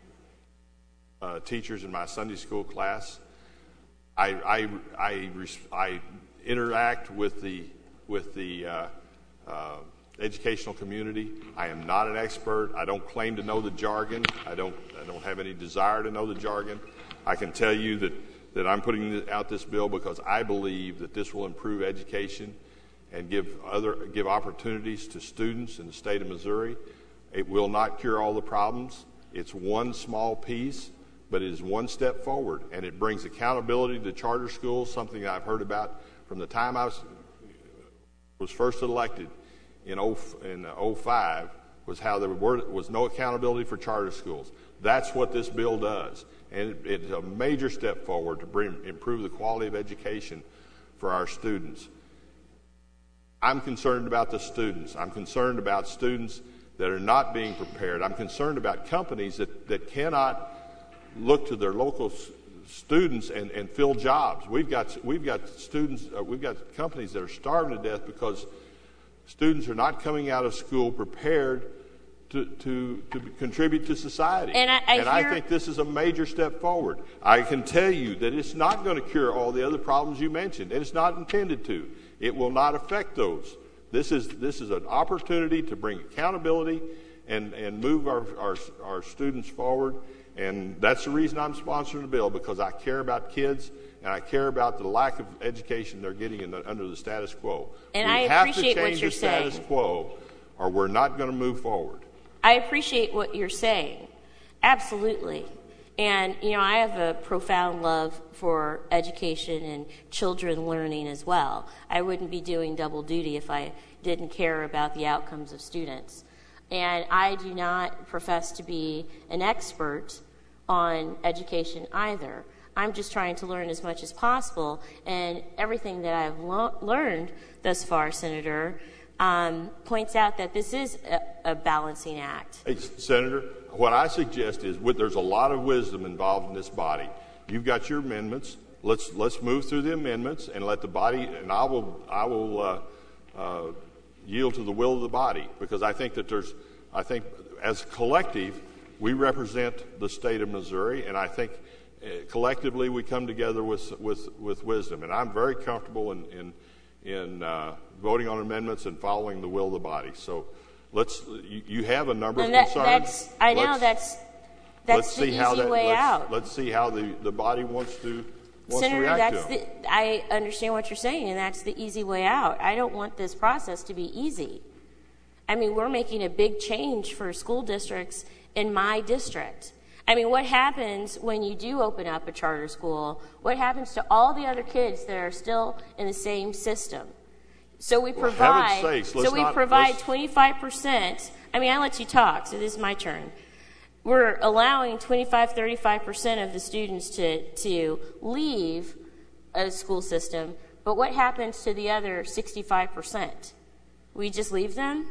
uh, teachers in my Sunday school class. I, I, I, I interact with the, with the uh, uh, educational community. I am not an expert. I don't claim to know the jargon. I don't, I don't have any desire to know the jargon. I can tell you that, that I'm putting out this bill because I believe that this will improve education and give other give opportunities to students in the state of Missouri. It will not cure all the problems. It's one small piece, but it is one step forward, and it brings accountability to charter schools, something I've heard about from the time I was, was first elected in oh five, was how there were, was no accountability for charter schools. That's what this bill does. And it, it's a major step forward to bring, improve the quality of education for our students. I'm concerned about the students. I'm concerned about students that are not being prepared. I'm concerned about companies that, that cannot look to their local s- students and, and fill jobs. We've got, we've got students, uh, we've got companies that are starving to death because students are not coming out of school prepared To, to, to contribute to society. And I, I, and hear, I think this is a major step forward. I can tell you that it's not going to cure all the other problems you mentioned, and it's not intended to. It will not affect those. This is this is an opportunity to bring accountability and, and move our, our, our students forward, and that's the reason I'm sponsoring the bill, because I care about kids, and I care about the lack of education they're getting in the, under the status quo. And we I have appreciate to change what you're the status saying. quo, or we're not going to move forward. I appreciate what you're saying. Absolutely. And, you know, I have a profound love for education and children learning as well. I wouldn't be doing double duty if I didn't care about the outcomes of students. And I do not profess to be an expert on education either. I'm just trying to learn as much as possible, and everything that I've lo- learned thus far, Senator, um, points out that this is a, a balancing act. Hey, Senator, what I suggest is with, there's a lot of wisdom involved in this body. You've got your amendments. Let's let's move through the amendments and let the body, and I will I will uh, uh, yield to the will of the body, because I think that there's, I think as a collective, we represent the state of Missouri, and I think uh, collectively we come together with with with wisdom, and I'm very comfortable in in in uh, voting on amendments and following the will of the body. So let's you, you have a number And of that, concerns. that's I know Let's- that's Let's that's the see easy how that, way let's, out. Let's see how the, the body wants to wants Senator, to react that's to them. the, I understand what you're saying, and that's the easy way out. I don't want this process to be easy. I mean, we're making a big change for school districts in my district. I mean, what happens when you do open up a charter school? What happens to all the other kids that are still in the same system? So we Well, provide. heaven's sakes, let's so we not- provide let's- twenty-five percent. I mean, I let you talk, so this is my turn. We're allowing twenty-five, thirty-five percent of the students to, to leave a school system, but what happens to the other sixty-five percent? We just leave them?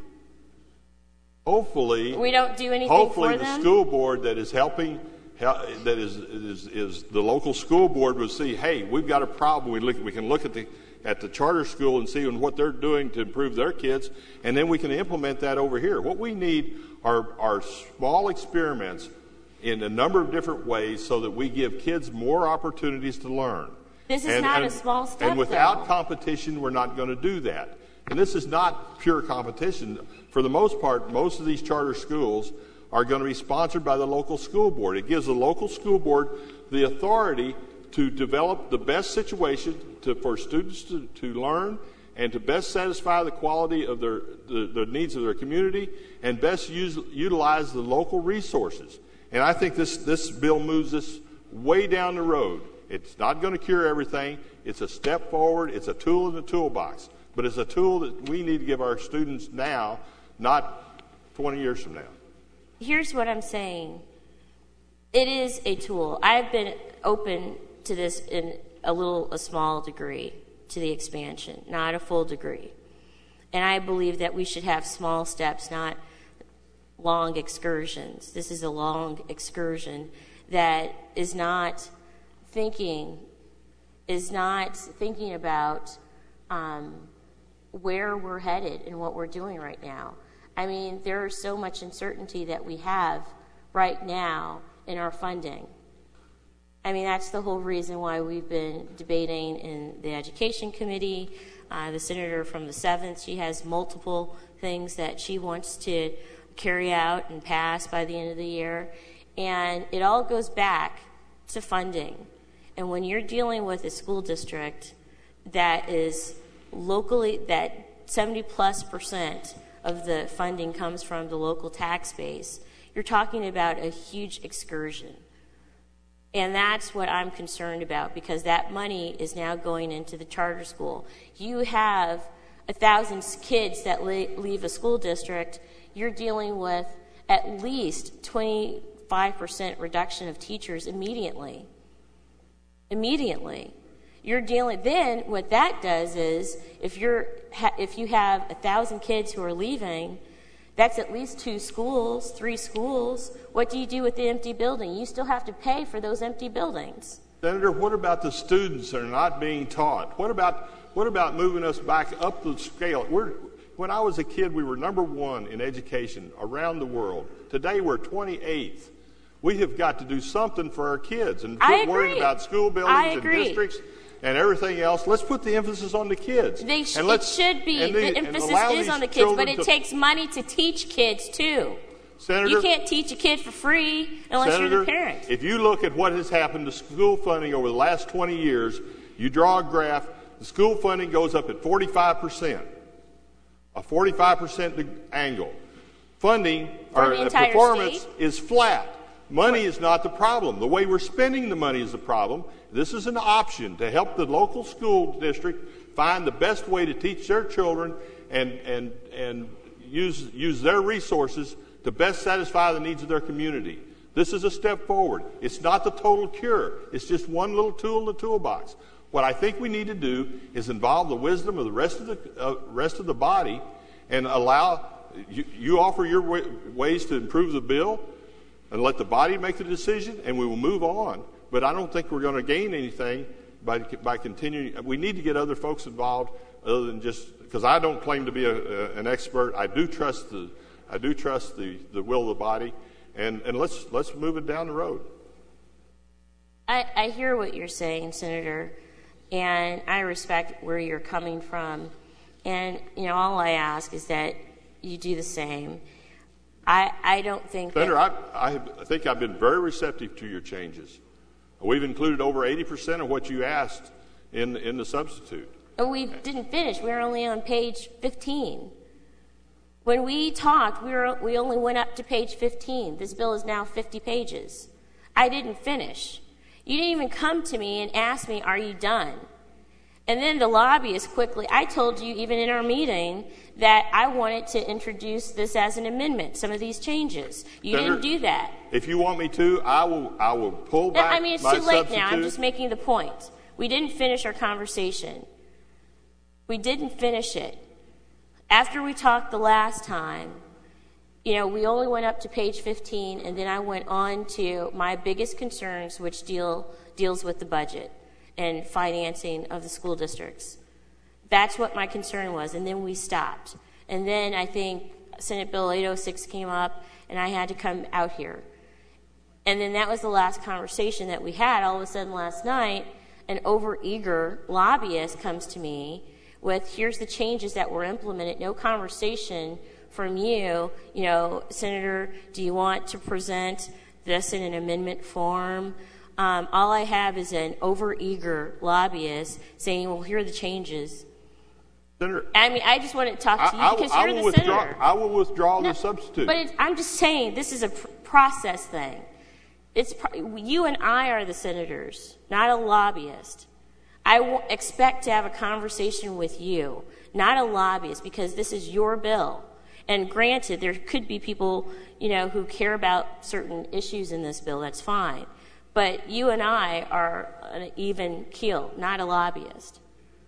Hopefully, We don't do anything hopefully for the them? school board that is helping, hel- that is, is is the local school board will see, hey, we've got a problem. We look, we can look at the at the charter school and see what they're doing to improve their kids, and then we can implement that over here. What we need are are small experiments in a number of different ways so that we give kids more opportunities to learn. This is And- not and- a small step, And without though. competition, we're not going to do that. And this is not pure competition. For the most part, most of these charter schools are going to be sponsored by the local school board. It gives the local school board the authority to develop the best situation to, for students to, to learn and to best satisfy the quality of their the, the needs of their community and best use, utilize the local resources. And I think this, this bill moves this way down the road. It's not going to cure everything. It's a step forward. It's a tool in the toolbox. But it's a tool that we need to give our students now, not twenty years from now. Here's what I'm saying. It is a tool. I've been open to this in a little, a small degree, to the expansion, not a full degree. And I believe that we should have small steps, not long excursions. This is a long excursion that is not thinking, is not thinking about um, where we're headed and what we're doing right now. I mean, there is so much uncertainty that we have right now in our funding. I mean, that's the whole reason why we've been debating in the Education Committee. Uh, the senator from the seventh, she has multiple things that she wants to carry out and pass by the end of the year. And it all goes back to funding. And when you're dealing with a school district that is locally, that seventy plus percent of the funding comes from the local tax base, you're talking about a huge excursion. And that's what I'm concerned about, because that money is now going into the charter school. You have a thousand kids that le- leave a school district, you're dealing with at least twenty-five percent reduction of teachers immediately. Immediately. You're dealing, then what that does is, if you're, ha, if you have a thousand kids who are leaving, that's at least two schools, three schools. What do you do with the empty building? You still have to pay for those empty buildings. Senator, what about the students that are not being taught? What about what about moving us back up the scale? We're, when I was a kid, we were number one in education around the world. Today, we're twenty-eighth. We have got to do something for our kids and I quit worrying agree. about school buildings I and agree. districts and everything else. Let's put the emphasis on the kids. They sh- and it let's, should be. and the- The and emphasis allow is these on the kids, children but it to- takes money to teach kids, too. Senator, You can't teach a kid for free unless Senator, you're the parent. if you look at what has happened to school funding over the last twenty years, you draw a graph, the school funding goes up at forty-five percent, a forty-five percent angle. Funding, For or the uh, entire performance, state? is flat. Money is not the problem. The way we're spending the money is the problem. This is an option to help the local school district find the best way to teach their children and, and, and use, use their resources to best satisfy the needs of their community. This is a step forward. It's not the total cure. It's just one little tool in the toolbox. What I think we need to do is involve the wisdom of the rest of the uh, rest of the body, and allow you, you offer your way, ways to improve the bill, and let the body make the decision, and we will move on. But I don't think we're going to gain anything by by continuing. We need to get other folks involved, other than just because I don't claim to be a, a, an expert. I do trust the I do trust the, the will of the body, and, and let's let's move it down the road. I, I hear what you're saying, Senator, and I respect where you're coming from. And, you know, all I ask is that you do the same. I I don't think Senator, that... I, I think I've been very receptive to your changes. We've included over eighty percent of what you asked in, in the substitute. Oh, we didn't finish. We were only on page fifteen. When we talked, we were we only went up to page fifteen. This bill is now fifty pages. I didn't finish. You didn't even come to me and ask me, are you done? And then the lobbyist quickly, I told you even in our meeting that I wanted to introduce this as an amendment, some of these changes. You Senator, didn't do that. If you want me to, I will I will pull back I mean, it's my too late substitute. now. I'm just making the point. We didn't finish our conversation. We didn't finish it. After we talked the last time, you know, we only went up to page fifteen, and then I went on to my biggest concerns, which deal deals with the budget and financing of the school districts. That's what my concern was, and then we stopped. And then I think Senate Bill eight oh six came up, and I had to come out here. And then that was the last conversation that we had. All of a sudden last night, an overeager lobbyist comes to me with, here's the changes that were implemented, no conversation from you, you know, Senator, do you want to present this in an amendment form? Um, all I have is an overeager lobbyist saying, well, here are the changes. Senator, I mean, I just want to talk to you I, because I, you're I the withdraw, senator. I will withdraw No, the substitute. But it's, I'm just saying, this is a pr- process thing. It's pro- you and I are the senators, not a lobbyist. I w- expect to have a conversation with you, not a lobbyist, because this is your bill. And granted, there could be people, you know, who care about certain issues in this bill. That's fine. But you and I are an even keel, not a lobbyist.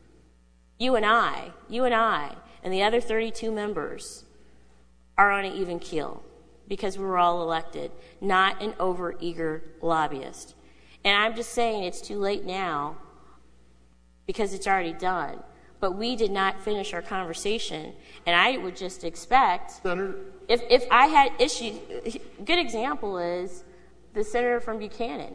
You and I, you and I, and the other thirty-two members are on an even keel because we were all elected, not an overeager lobbyist. And I'm just saying it's too late now because it's already done. But we did not finish our conversation, and I would just expect, Senator, if if I had issues, a good example is the senator from Buchanan.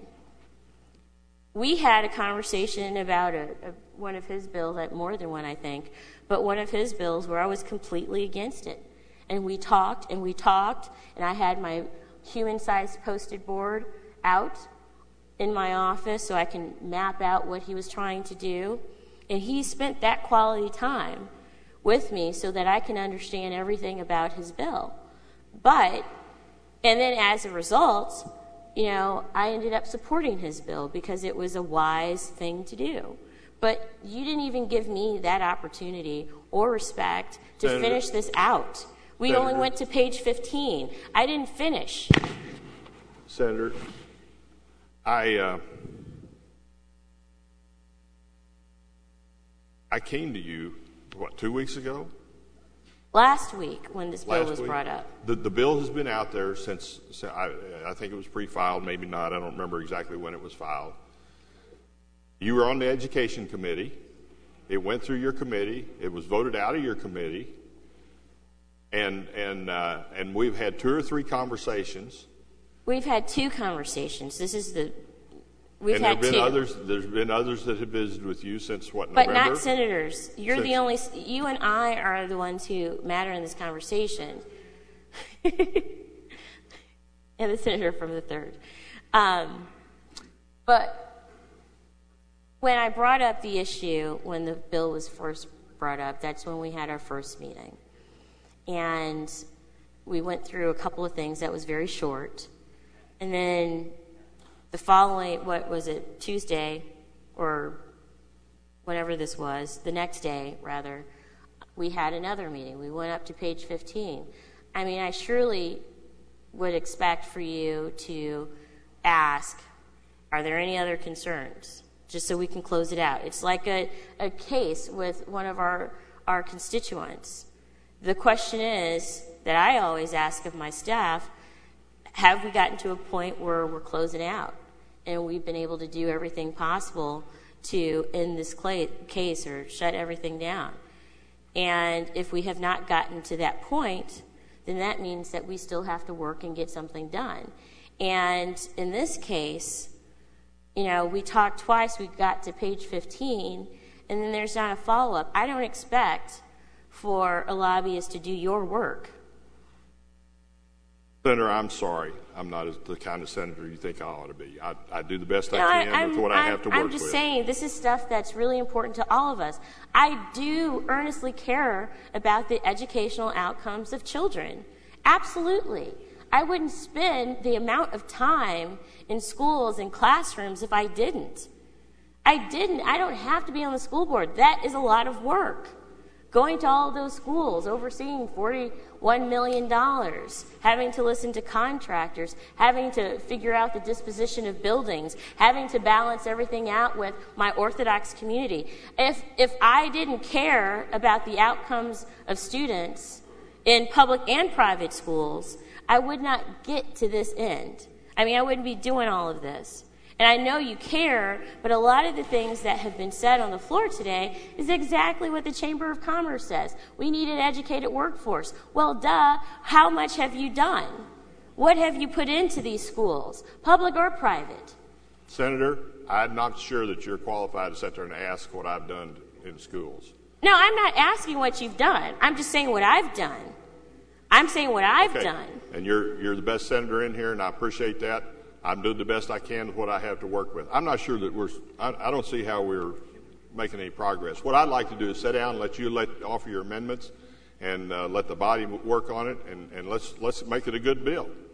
We had a conversation about a, a, one of his bills, like more than one, I think, but one of his bills where I was completely against it. And we talked and we talked, and I had my human-sized post-it board out in my office so I can map out what he was trying to do. And he spent that quality time with me so that I can understand everything about his bill. But, and then as a result, you know, I ended up supporting his bill because it was a wise thing to do. But you didn't even give me that opportunity or respect to Senator, finish this out. We Senator, only went to page fifteen. I didn't finish. Senator, I uh, I came to you, what, two weeks ago? Last week when this bill Last was week? brought up. The, the bill has been out there since, since I, I think it was pre-filed, maybe not. I don't remember exactly when it was filed. You were on the education committee. It went through your committee. It was voted out of your committee. And and uh, and we've had two or three conversations. We've had two conversations. This is the we've and there had have been two. others. There's been others that have visited with you since what But November. not senators. You're the Since- only. You and I are the ones who matter in this conversation. And the senator from the third. Um, but when I brought up the issue when the bill was first brought up, that's when we had our first meeting. And we went through a couple of things that was very short. And then the following, what was it, Tuesday, or whenever this was, the next day, rather, we had another meeting. We went up to page fifteen. I mean, I surely would expect for you to ask, are there any other concerns? Just so we can close it out. It's like a, a case with one of our, our constituents. The question is, that I always ask of my staff, have we gotten to a point where we're closing out and we've been able to do everything possible to end this case or shut everything down? And if we have not gotten to that point, then that means that we still have to work and get something done. And in this case, you know, we talked twice, we got to page fifteen, and then there's not a follow-up. I don't expect for a lobbyist to do your work. Senator, I'm sorry. I'm not as, the kind of senator you think I ought to be. I, I do the best No, I can I, with what I I'm, have to work with. I'm just with. saying this is stuff that's really important to all of us. I do earnestly care about the educational outcomes of children. Absolutely. I wouldn't spend the amount of time in schools and classrooms if I didn't. I didn't. I don't have to be on the school board. That is a lot of work. Going to all those schools, overseeing forty-one million dollars, having to listen to contractors, having to figure out the disposition of buildings, having to balance everything out with my Orthodox community. If, if I didn't care about the outcomes of students in public and private schools, I would not get to this end. I mean, I wouldn't be doing all of this. And I know you care, but a lot of the things that have been said on the floor today is exactly what the Chamber of Commerce says. We need an educated workforce. Well, duh, how much have you done? What have you put into these schools, public or private? Senator, I'm not sure that you're qualified to sit there and ask what I've done in schools. No, I'm not asking what you've done. I'm just saying what I've done. I'm saying what I've okay. done. And you're, you're the best senator in here, and I appreciate that. I'm doing the best I can with what I have to work with. I'm not sure that we're, I, I don't see how we're making any progress. What I'd like to do is sit down and let you let, offer your amendments and uh, let the body work on it, and, and let's, let's make it a good bill.